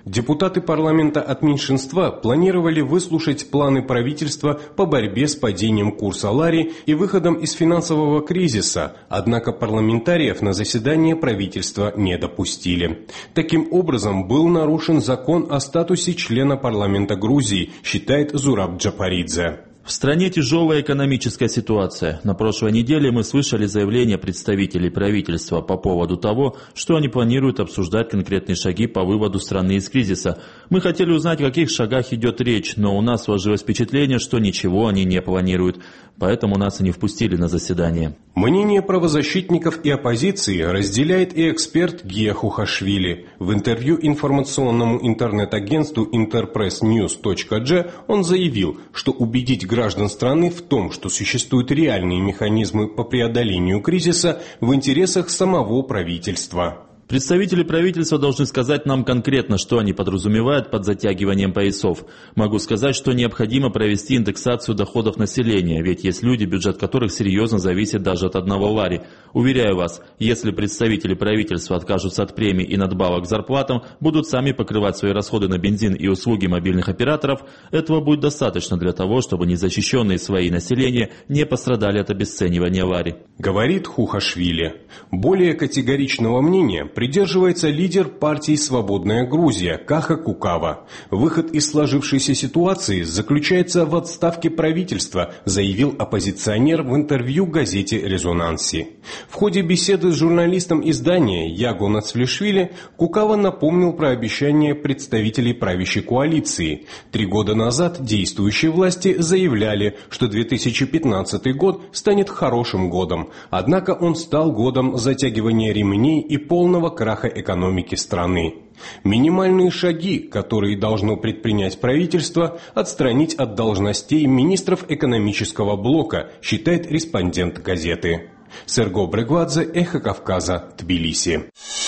Депутаты парламента от меньшинства планировали выслушать планы правительства по борьбе с падением курса лари и выходом из финансового кризиса, однако парламентариев на заседание правительства не допустили. Таким образом, был нарушен закон о статусе члена парламента Грузии, считает Зураб Джапаридзе. В стране тяжелая экономическая ситуация. На прошлой неделе мы слышали заявления представителей правительства по поводу того, что они планируют обсуждать конкретные шаги по выводу страны из кризиса. Мы хотели узнать, о каких шагах идет речь, но у нас сложилось впечатление, что ничего они не планируют. Поэтому нас и не впустили на заседание. Мнение правозащитников и оппозиции разделяет и эксперт Гия Хухашвили. В интервью информационному интернет-агентству интерпресс ньюс точка джи он заявил, что убедить граждан страны в том, что существуют реальные механизмы по преодолению кризиса, в интересах самого правительства. Представители правительства должны сказать нам конкретно, что они подразумевают под затягиванием поясов. Могу сказать, что необходимо провести индексацию доходов населения, ведь есть люди, бюджет которых серьезно зависит даже от одного лари. Уверяю вас, если представители правительства откажутся от премий и надбавок к зарплатам, будут сами покрывать свои расходы на бензин и услуги мобильных операторов, этого будет достаточно для того, чтобы незащищенные слои населения не пострадали от обесценивания лари. Говорит Хухашвили. Более категоричного мнения придерживается лидер партии «Свободная Грузия» Каха Кукава. Выход из сложившейся ситуации заключается в отставке правительства, заявил оппозиционер в интервью газете «Резонанси». В ходе беседы с журналистом издания Яго Нацвлишвили Кукава напомнил про обещания представителей правящей коалиции. Три года назад действующие власти заявляли, что две тысячи пятнадцатый год станет хорошим годом, однако он стал годом затягивания ремней и полного краха экономики страны. Минимальные шаги, которые должно предпринять правительство, отстранить от должностей министров экономического блока, считает респондент газеты. Серго Брегвадзе, Эхо Кавказа, Тбилиси.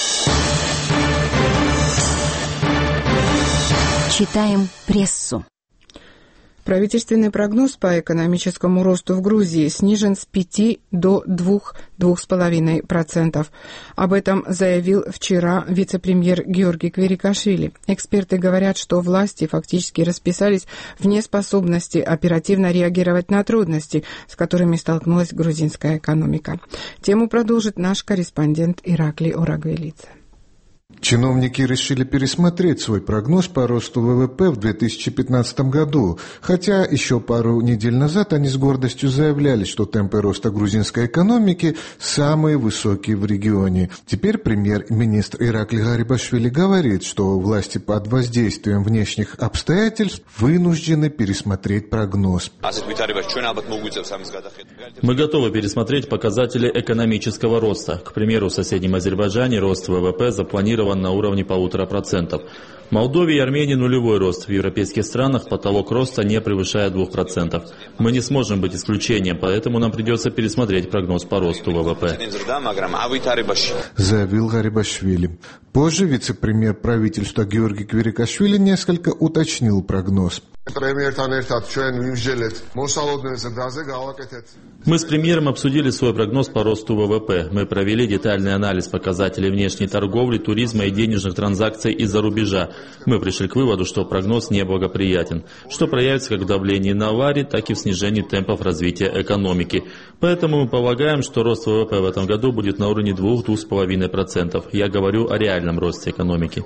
Читаем прессу. Правительственный прогноз по экономическому росту в Грузии снижен с пяти до двух-двух с половиной процентов. Об этом заявил вчера вице-премьер Георгий Кверикашвили. Эксперты говорят, что власти фактически расписались в неспособности оперативно реагировать на трудности, с которыми столкнулась грузинская экономика. Тему продолжит наш корреспондент Ираклий Орагвелидзе. Чиновники решили пересмотреть свой прогноз по росту ВВП в две тысячи пятнадцатом году, хотя еще пару недель назад они с гордостью заявляли, что темпы роста грузинской экономики самые высокие в регионе. Теперь премьер-министр Ираклий Гарибашвили говорит, что власти под воздействием внешних обстоятельств вынуждены пересмотреть прогноз. Мы готовы пересмотреть показатели экономического роста. К примеру, в соседнем Азербайджане рост ВВП запланирован на уровне полутора процентов. В Молдове и Армении нулевой рост. В европейских странах потолок роста не превышает двух процентов. Мы не сможем быть исключением, поэтому нам придется пересмотреть прогноз по росту ВВП. Заявил Гарибашвили. Позже вице-премьер правительства Георгий Кверикашвили несколько уточнил прогноз. Мы с премьером обсудили свой прогноз по росту ВВП. Мы провели детальный анализ показателей внешней торговли, туризма и денежных транзакций из-за рубежа. Мы пришли к выводу, что прогноз неблагоприятен, что проявится как в давлении на лари, так и в снижении темпов развития экономики. Поэтому мы полагаем, что рост ВВП в этом году будет на уровне двух-двух с половиной процентов. Я говорю о реальном росте экономики.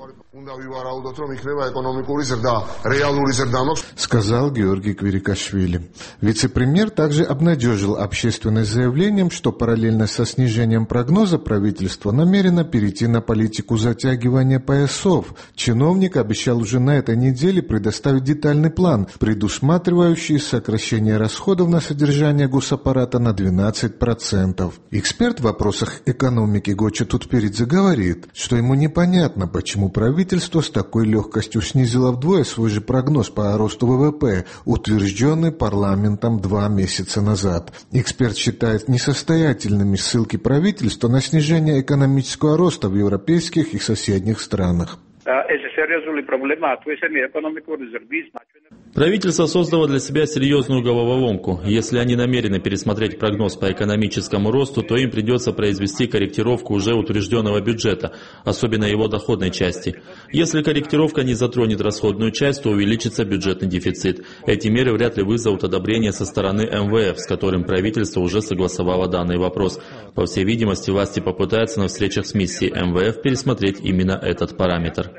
Сказал Георгий Кверикашвили. Вице-премьер также обнадежил общественность заявлением, что параллельно со снижением прогноза правительство намерено перейти на политику затягивания поясов. Чиновник обещал уже на этой неделе предоставить детальный план, предусматривающий сокращение расходов на содержание госаппарата на двенадцать процентов. Эксперт в вопросах экономики Гоча Тутперидзе говорит, что ему непонятно, почему правительство с такой легкостью снизило вдвое свой же прогноз по росту ВВП, утвержденный парламентом два месяца назад. Эксперт считает несостоятельными ссылки правительства на снижение экономического роста в европейских и соседних странах. Правительство создало для себя серьезную головоломку. Если они намерены пересмотреть прогноз по экономическому росту, то им придется произвести корректировку уже утвержденного бюджета, особенно его доходной части. Если корректировка не затронет расходную часть, то увеличится бюджетный дефицит. Эти меры вряд ли вызовут одобрение со стороны эм вэ эф, с которым правительство уже согласовало данный вопрос. По всей видимости, власти попытаются на встречах с миссией эм вэ эф пересмотреть именно этот параметр.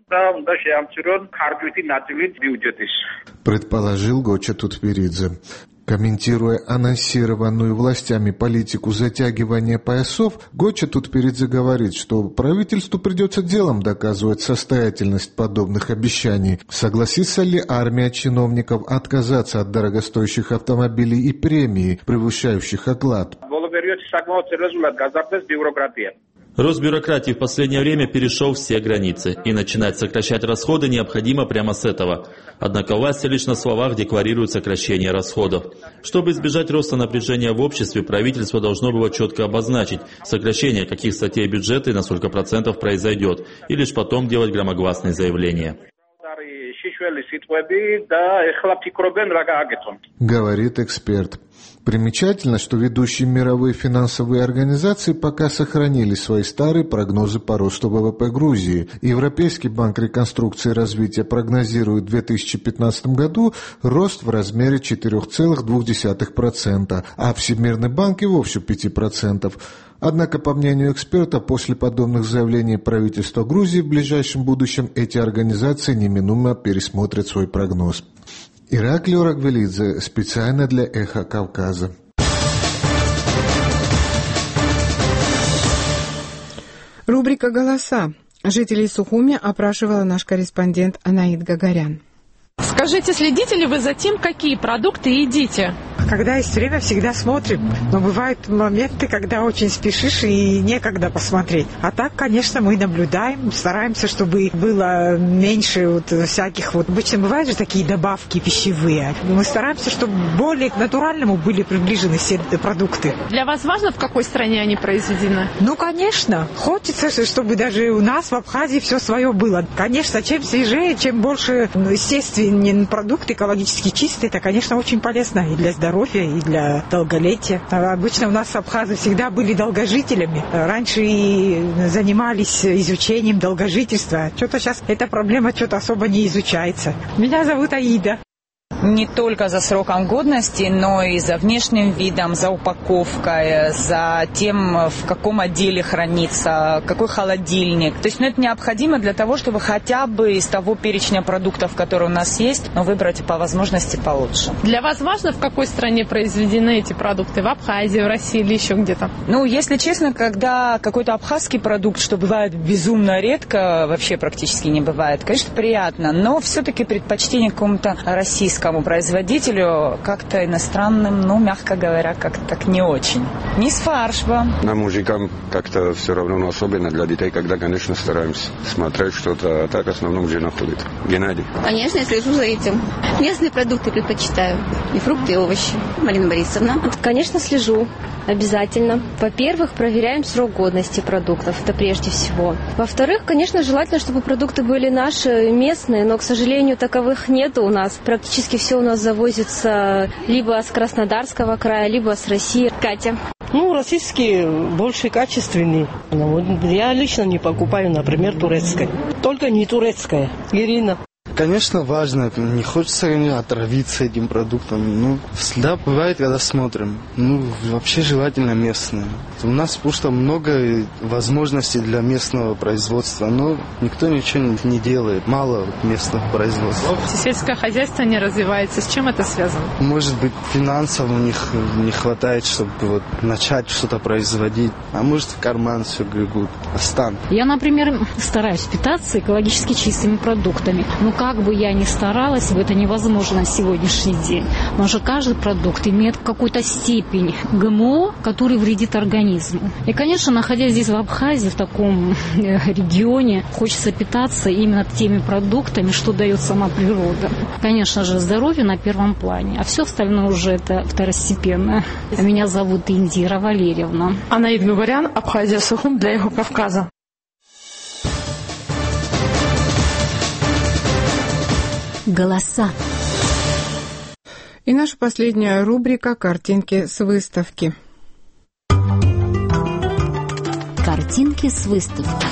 Предположил Гоча Тутберидзе. Комментируя анонсированную властями политику затягивания поясов, Гоча Тутберидзе говорит, что правительству придется делом доказывать состоятельность подобных обещаний. Согласится ли армия чиновников отказаться от дорогостоящих автомобилей и премии, превышающих оклад? Рост бюрократии в последнее время перешел все границы, и начинать сокращать расходы необходимо прямо с этого. Однако власти лишь на словах декларируют сокращение расходов. Чтобы избежать роста напряжения в обществе, правительство должно было четко обозначить, сокращение каких статей бюджета и на сколько процентов произойдет, и лишь потом делать громогласные заявления. Говорит эксперт. Примечательно, что ведущие мировые финансовые организации пока сохранили свои старые прогнозы по росту вэ вэ пэ Грузии. Европейский банк реконструкции и развития прогнозирует в две тысячи пятнадцатом году рост в размере четыре целых две десятых процента, а Всемирный банк и вовсе пять процентов. Однако, по мнению эксперта, после подобных заявлений правительства Грузии в ближайшем будущем эти организации неминуемо пересмотрят свой прогноз. Ираклий Орагвелидзе, специально для «Эхо Кавказа». Рубрика «Голоса». Жителей Сухуми опрашивала наш корреспондент Анаид Гагарян. Скажите, следите ли вы за тем, какие продукты едите? Когда есть время, всегда смотрим. Но бывают моменты, когда очень спешишь и некогда посмотреть. А так, конечно, мы наблюдаем, стараемся, чтобы было меньше вот всяких вот... Обычно бывают же такие добавки пищевые. Мы стараемся, чтобы более к натуральному были приближены все продукты. Для вас важно, в какой стране они произведены? Ну, конечно. Хочется, чтобы даже у нас в Абхазии все свое было. Конечно, чем свежее, чем больше естественный продукт, экологически чистый, это, конечно, очень полезно и для здоровья, и для долголетия. Обычно у нас абхазы всегда были долгожителями. Раньше и занимались изучением долгожительства. Что-то сейчас эта проблема что-то особо не изучается. Меня зовут Аида. Не только за сроком годности, но и за внешним видом, за упаковкой, за тем, в каком отделе хранится, какой холодильник. То есть ну, это необходимо для того, чтобы хотя бы из того перечня продуктов, которые у нас есть, но выбрать по возможности получше. Для вас важно, в какой стране произведены эти продукты? В Абхазии, в России или еще где-то? Ну, если честно, когда какой-то абхазский продукт, что бывает безумно редко, вообще практически не бывает, конечно, приятно, но все-таки предпочтение какому-то российскому производителю, как-то иностранным, ну, мягко говоря, как-то так не очень. Не с фаршба. Нам, мужикам, как-то все равно, но особенно для детей, когда, конечно, стараемся смотреть что-то, а так в основном жена ходит. Геннадий. Конечно, я слежу за этим. Местные продукты предпочитаю. И фрукты, и овощи. Марина Борисовна. Конечно, слежу. Обязательно. Во-первых, проверяем срок годности продуктов. Это прежде всего. Во-вторых, конечно, желательно, чтобы продукты были наши, местные, но, к сожалению, таковых нет у нас. Практически все у нас завозится либо с Краснодарского края, либо с России. Катя. Ну, российские больше качественные. Я лично не покупаю, например, турецкое. Только не турецкое. Ирина. Конечно, важно. Не хочется отравиться этим продуктом. Ну, всегда бывает, когда смотрим. Ну, вообще желательно местное. У нас просто много возможностей для местного производства, но никто ничего не делает. Мало местного производства. Сельское хозяйство не развивается. С чем это связано? Может быть, финансово у них не хватает, чтобы вот начать что-то производить. А может, в карман все гребут. Остан. Я, например, стараюсь питаться экологически чистыми продуктами. Но как бы я ни старалась, это невозможно на сегодняшний день. Потому что каждый продукт имеет какую-то степень ГМО, который вредит организму. И, конечно, находясь здесь в Абхазии, в таком регионе, хочется питаться именно теми продуктами, что дает сама природа. Конечно же, здоровье на первом плане, а все остальное уже это второстепенно. Меня зовут Индира Валерьевна. Анаид Гагарян, Абхазия, Сухум для «Эхо Кавказа». Голоса. И наша последняя рубрика «Картинки с выставки». Картинки с выставки.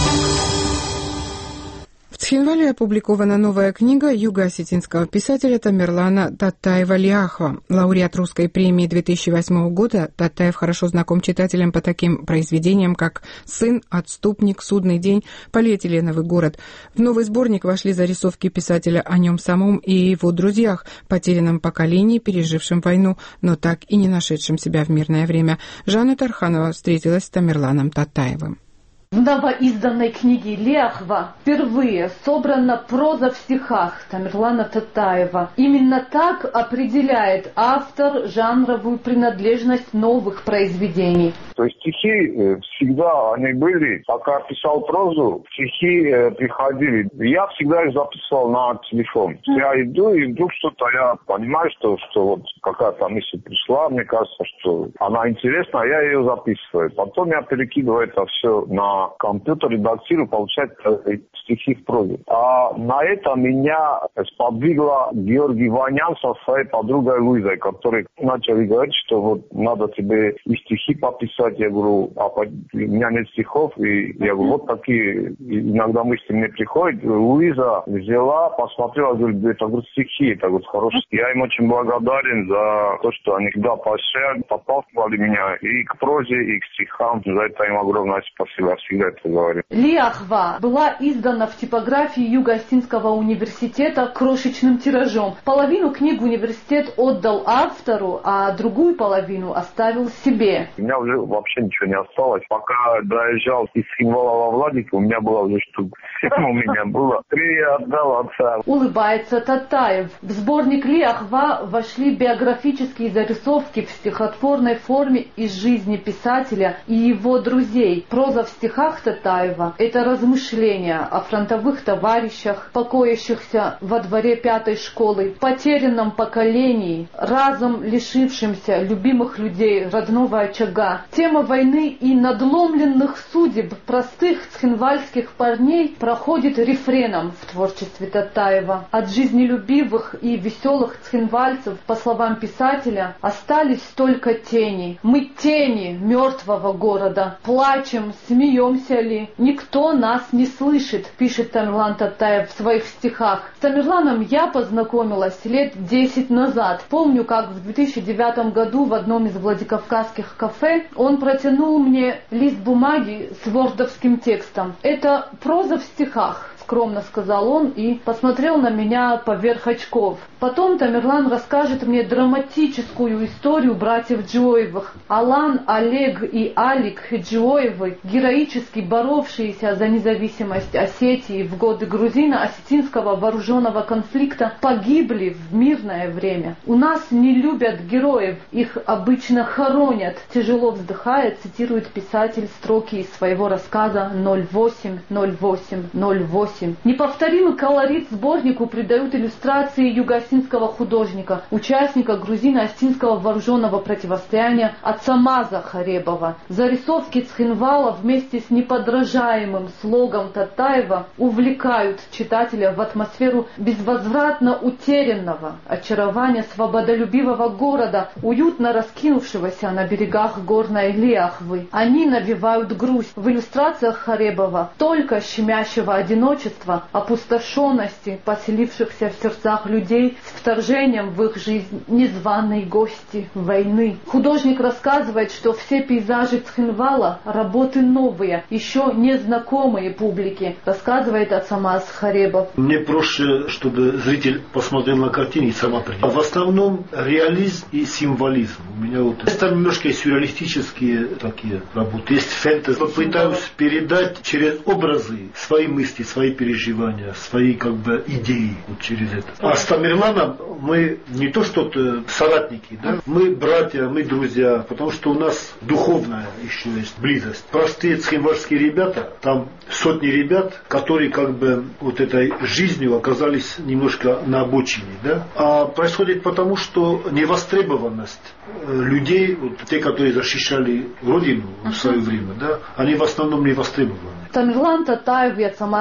В Цхинвале опубликована новая книга юго-осетинского писателя Тамерлана Татаева-Лиахова. Лауреат русской премии две тысячи восьмого года, Татаев хорошо знаком читателям по таким произведениям, как «Сын», «Отступник», «Судный день», «Полиэтиленовый город». В новый сборник вошли зарисовки писателя о нем самом и его друзьях, потерянном поколении, пережившем войну, но так и не нашедшем себя в мирное время. Жанна Тарханова встретилась с Тамерланом Татаевым. В новоизданной книге Лиахова впервые собрана проза в стихах Тамерлана Татаева. Именно так определяет автор жанровую принадлежность новых произведений. То есть стихи всегда они были, пока писал прозу, стихи приходили. Я всегда их записывал на телефон. Я иду, и вдруг что-то я понимаю, что, что вот какая-то мысль пришла, мне кажется, что она интересна, я ее записываю. Потом я перекидываю это все на компьютер, редактирую, получать стихи в прозе. А на это меня сподвигла Георгий Ванян со своей подругой Луизой, которые начали говорить, что вот надо тебе и стихи пописать. Я говорю, а у меня нет стихов. И я говорю, вот такие иногда мысли мне приходят. Луиза взяла, посмотрела, говорит, это говорит, стихи, это говорит, хорошие. Я им очень благодарен за то, что они всегда поощряли, подталкивали меня и к прозе, и к стихам. За это им огромное спасибо. Всегда это говорю. Лиахова была издана в типографии Юго-Осетинского университета крошечным тиражом. Половину книг университет отдал автору, а другую половину оставил себе. У меня уже вообще ничего не осталось. Пока доезжал из Цхинвала во Владике, у меня было уже штук семь, у меня было три отдал отца. Улыбается Татаев. В сборник Лиахова вошли биографические зарисовки в стихотворной форме из жизни писателя и его друзей. Проза в стихах Татаева – это размышления о фронтовых товарищах, покоящихся во дворе пятой школы, потерянном поколении, разом лишившимся любимых людей, родного очага. Тема войны и надломленных судеб простых цхинвальских парней проходит рефреном в творчестве Татаева. От жизнелюбивых и веселых цхинвальцев, по словам писателя, остались только тени. Мы тени мертвого города, плачем, смеемся ли? Никто нас не слышит, пишет Тамерлан Татаев в своих стихах. С Тамерланом я познакомилась лет десять назад. Помню, как в две тысячи девятом году в одном из владикавказских кафе он протянул мне лист бумаги с вордовским текстом. Это проза в стихах, скромно сказал он и посмотрел на меня поверх очков. Потом Тамерлан расскажет мне драматическую историю братьев Джиоевых. Алан, Олег и Алик Джиоевы, героически боровшиеся за независимость Осетии в годы грузино-осетинского вооруженного конфликта, погибли в мирное время. У нас не любят героев, их обычно хоронят. Тяжело вздыхая, цитирует писатель строки из своего рассказа ноль восемь ноль восемь ноль восемь. Неповторимый колорит сборнику придают иллюстрации юго-осетинского художника, участника грузино-осетинского вооруженного противостояния Ацамаза Харебова. Зарисовки Цхинвала вместе с неподражаемым слогом Татаева увлекают читателя в атмосферу безвозвратно утерянного очарования свободолюбивого города, уютно раскинувшегося на берегах горной Лиахвы. Они навевают грусть. В иллюстрациях Харебова только щемящего одиночества, опустошенности, поселившихся в сердцах людей с вторжением в их жизнь незваные гости войны. Художник рассказывает, что все пейзажи Цхинвала – работы новые, еще незнакомые публике, рассказывает Ацамаз Харебов. Мне проще, чтобы зритель посмотрел на картину и сама принял. В основном реализм и символизм. У меня вот это немножко сюрреалистические такие работы. Есть фэнтези. Пытаюсь передать через образы свои мысли, свои переживания, свои как бы идеи вот через это. А с Тамерланом мы не то что соратники, да? Мы братья, мы друзья, потому что у нас духовная еще есть близость. Простые цхинвальские ребята, там сотни ребят, которые как бы вот этой жизнью оказались немножко на обочине, да? А происходит потому, что невостребованность людей, вот те, которые защищали Родину в свое время, да, они в основном не востребованы. Тамерлан Татаев и Ацамаз Харебов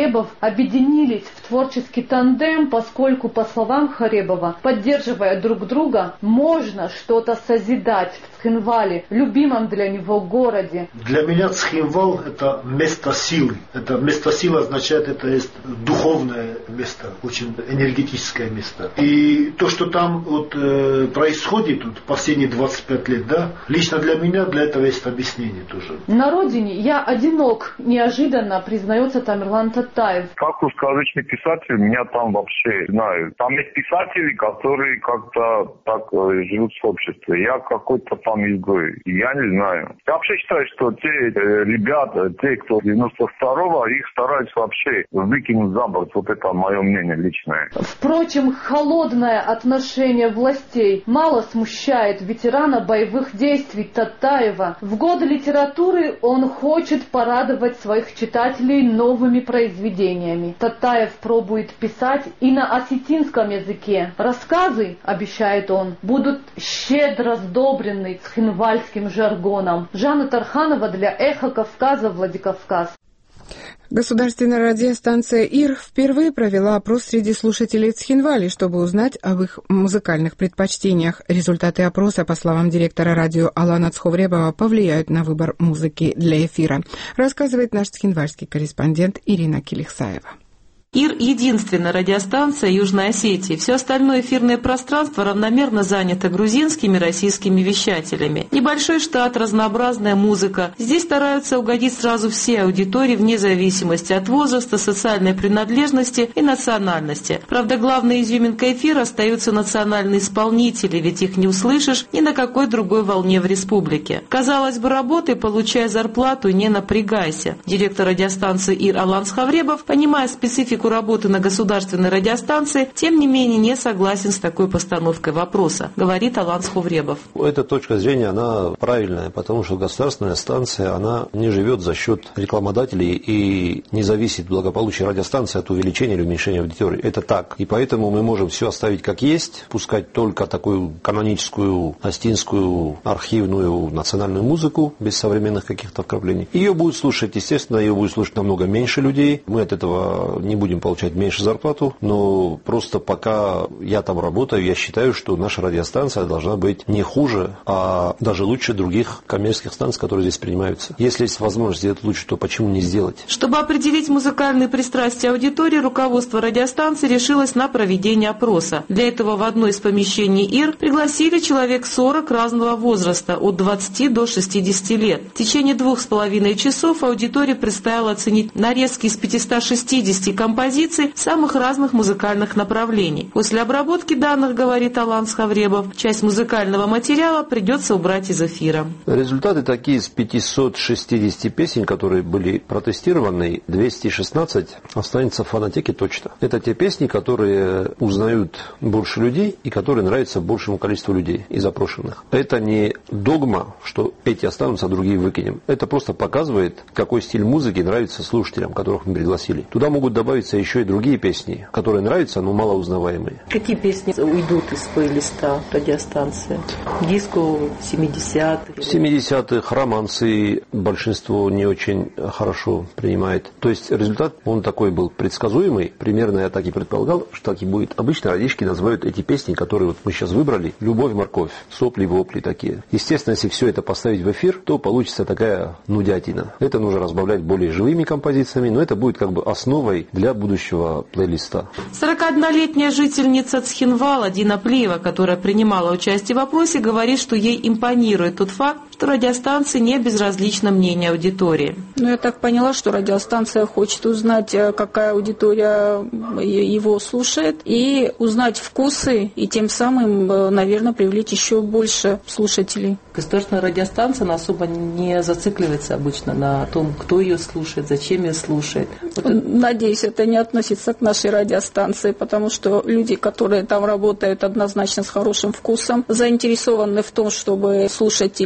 Харебов объединились в творческий тандем, поскольку, по словам Харебова, поддерживая друг друга, можно что-то созидать в Цхинвале, любимом для него городе. Для меня Цхинвал – это место силы. Это место силы означает, это есть духовное место, очень энергетическое место. И то, что там вот, э, происходит вот, последние двадцать пять лет, да, лично для меня, для этого есть объяснение тоже. На родине я одинок, неожиданно признается Тамерлан Татаев. Как русскоязычный писатель, меня там вообще знаю. Там есть писатели, которые как-то так э, живут в обществе. Я какой-то там изгой. Я не знаю. Я вообще считаю, что те э, ребята, те, кто девяносто второго, их стараются вообще выкинуть за борт. Вот это мое мнение личное. Впрочем, холодное отношение властей мало смущает ветерана боевых действий Татаева. В годы литературы он хочет порадовать своих читателей новыми произведениями. Татаев пробует писать и на осетинском языке. Рассказы, обещает он, будут щедро сдобрены цхинвальским жаргоном. Жанна Тарханова для «Эхо Кавказа», Владикавказ. Государственная радиостанция ИР впервые провела опрос среди слушателей Цхинвали, чтобы узнать об их музыкальных предпочтениях. Результаты опроса, по словам директора радио Алана Цховребова, повлияют на выбор музыки для эфира, рассказывает наш цхинвальский корреспондент Ирина Килихсаева. ИР – единственная радиостанция Южной Осетии. Все остальное эфирное пространство равномерно занято грузинскими и российскими вещателями. Небольшой штат, разнообразная музыка. Здесь стараются угодить сразу все аудитории вне зависимости от возраста, социальной принадлежности и национальности. Правда, главной изюминкой эфира остаются национальные исполнители, ведь их не услышишь ни на какой другой волне в республике. Казалось бы, работай, получая зарплату, не напрягайся. Директор радиостанции ИР Алан Цховребов, понимая специфику работы на государственной радиостанции, тем не менее не согласен с такой постановкой вопроса, говорит Алан Цховребов. Эта точка зрения, она правильная, потому что государственная станция, она не живет за счет рекламодателей и не зависит благополучие радиостанции от увеличения или уменьшения аудитории. Это так. И поэтому мы можем все оставить как есть, пускать только такую каноническую, остинскую, архивную, национальную музыку, без современных каких-то вкраплений. Ее будут слушать, естественно, ее будет слушать намного меньше людей. Мы от этого не будем получать меньше зарплату, но просто пока я там работаю, я считаю, что наша радиостанция должна быть не хуже, а даже лучше других коммерческих станций, которые здесь принимаются. Если есть возможность сделать лучше, то почему не сделать? Чтобы определить музыкальные пристрастия аудитории, руководство радиостанции решилось на проведение опроса. Для этого в одно из помещений ИР пригласили человек сорок разного возраста, от двадцати до шестидесяти лет. В течение двух с половиной часов аудитория предстояло оценить нарезки из пятисот шестидесяти композиций самых разных музыкальных направлений. После обработки данных, говорит Алан Цховребов, часть музыкального материала придется убрать из эфира. Результаты такие: из пятисот шестидесяти песен, которые были протестированы, двести шестнадцать останется в фонотеке точно. Это те песни, которые узнают больше людей и которые нравятся большему количеству людей из опрошенных. Это не догма, что эти останутся, а другие выкинем. Это просто показывает, какой стиль музыки нравится слушателям, которых мы пригласили. Туда могут добавиться еще и другие песни, которые нравятся, но малоузнаваемые. Какие песни уйдут из плейлиста радиостанции? Диско семидесятых? В семидесятых романсы большинство не очень хорошо принимает. То есть результат, он такой был предсказуемый. Примерно я так и предполагал, что так и будет. Обычно радищики называют эти песни, которые вот мы сейчас выбрали, «Любовь, морковь», «Сопли, вопли» такие. Естественно, если все это поставить в эфир, то получится такая нудятина. Это нужно разбавлять более живыми композициями, но это будет как бы основой для будущего плейлиста. сорокаоднолетняя жительница Цхинвала Дина Плиева, которая принимала участие в опросе, говорит, что ей импонирует тот факт, что радиостанции не безразлично мнение аудитории. Ну, я так поняла, что радиостанция хочет узнать, какая аудитория его слушает, и узнать вкусы, и тем самым, наверное, привлечь еще больше слушателей. Государственная радиостанция, она особо не зацикливается обычно на том, кто ее слушает, зачем ее слушает. Вот Надеюсь, это не относится к нашей радиостанции, потому что люди, которые там работают, однозначно с хорошим вкусом, заинтересованы в том, чтобы слушатели имели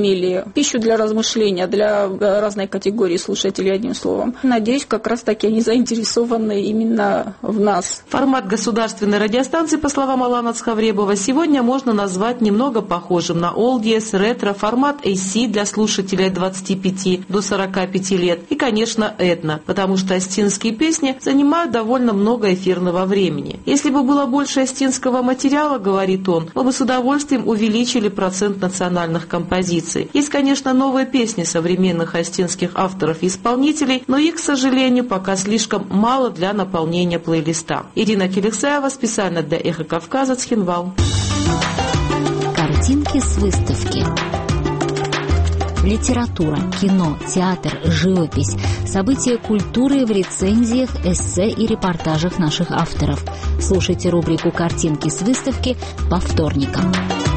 имели пищу для размышления для разной категории слушателей, одним словом. Надеюсь, как раз-таки они заинтересованы именно в нас. Формат государственной радиостанции, по словам Алана Цхавребова, сегодня можно назвать немного похожим на олдиес, ретро, формат эй си для слушателей от двадцати пяти до сорока пяти лет и, конечно, этно, потому что остинские песни занимают довольно много эфирного времени. Если бы было больше остинского материала, говорит он, мы бы с удовольствием увеличили процент национальных композиций. Есть, конечно, новые песни современных остинских авторов и исполнителей, но их, к сожалению, пока слишком мало для наполнения плейлиста. Ирина Келексаева специально для «Эхо Кавказа», Цхинвал. Картинки с выставки. Литература, кино, театр, живопись, события культуры в рецензиях, эссе и репортажах наших авторов. Слушайте рубрику «Картинки с выставки» по вторникам.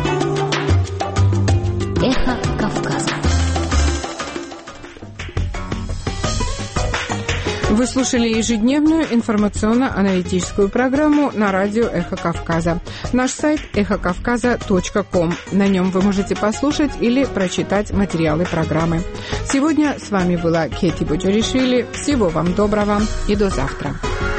«Эхо Кавказа». Вы слушали ежедневную информационно-аналитическую программу на радио «Эхо Кавказа». Наш сайт эхо кавказа точка ком. На нем вы можете послушать или прочитать материалы программы. Сегодня с вами была Кети Боджоришвили. Всего вам доброго и до завтра.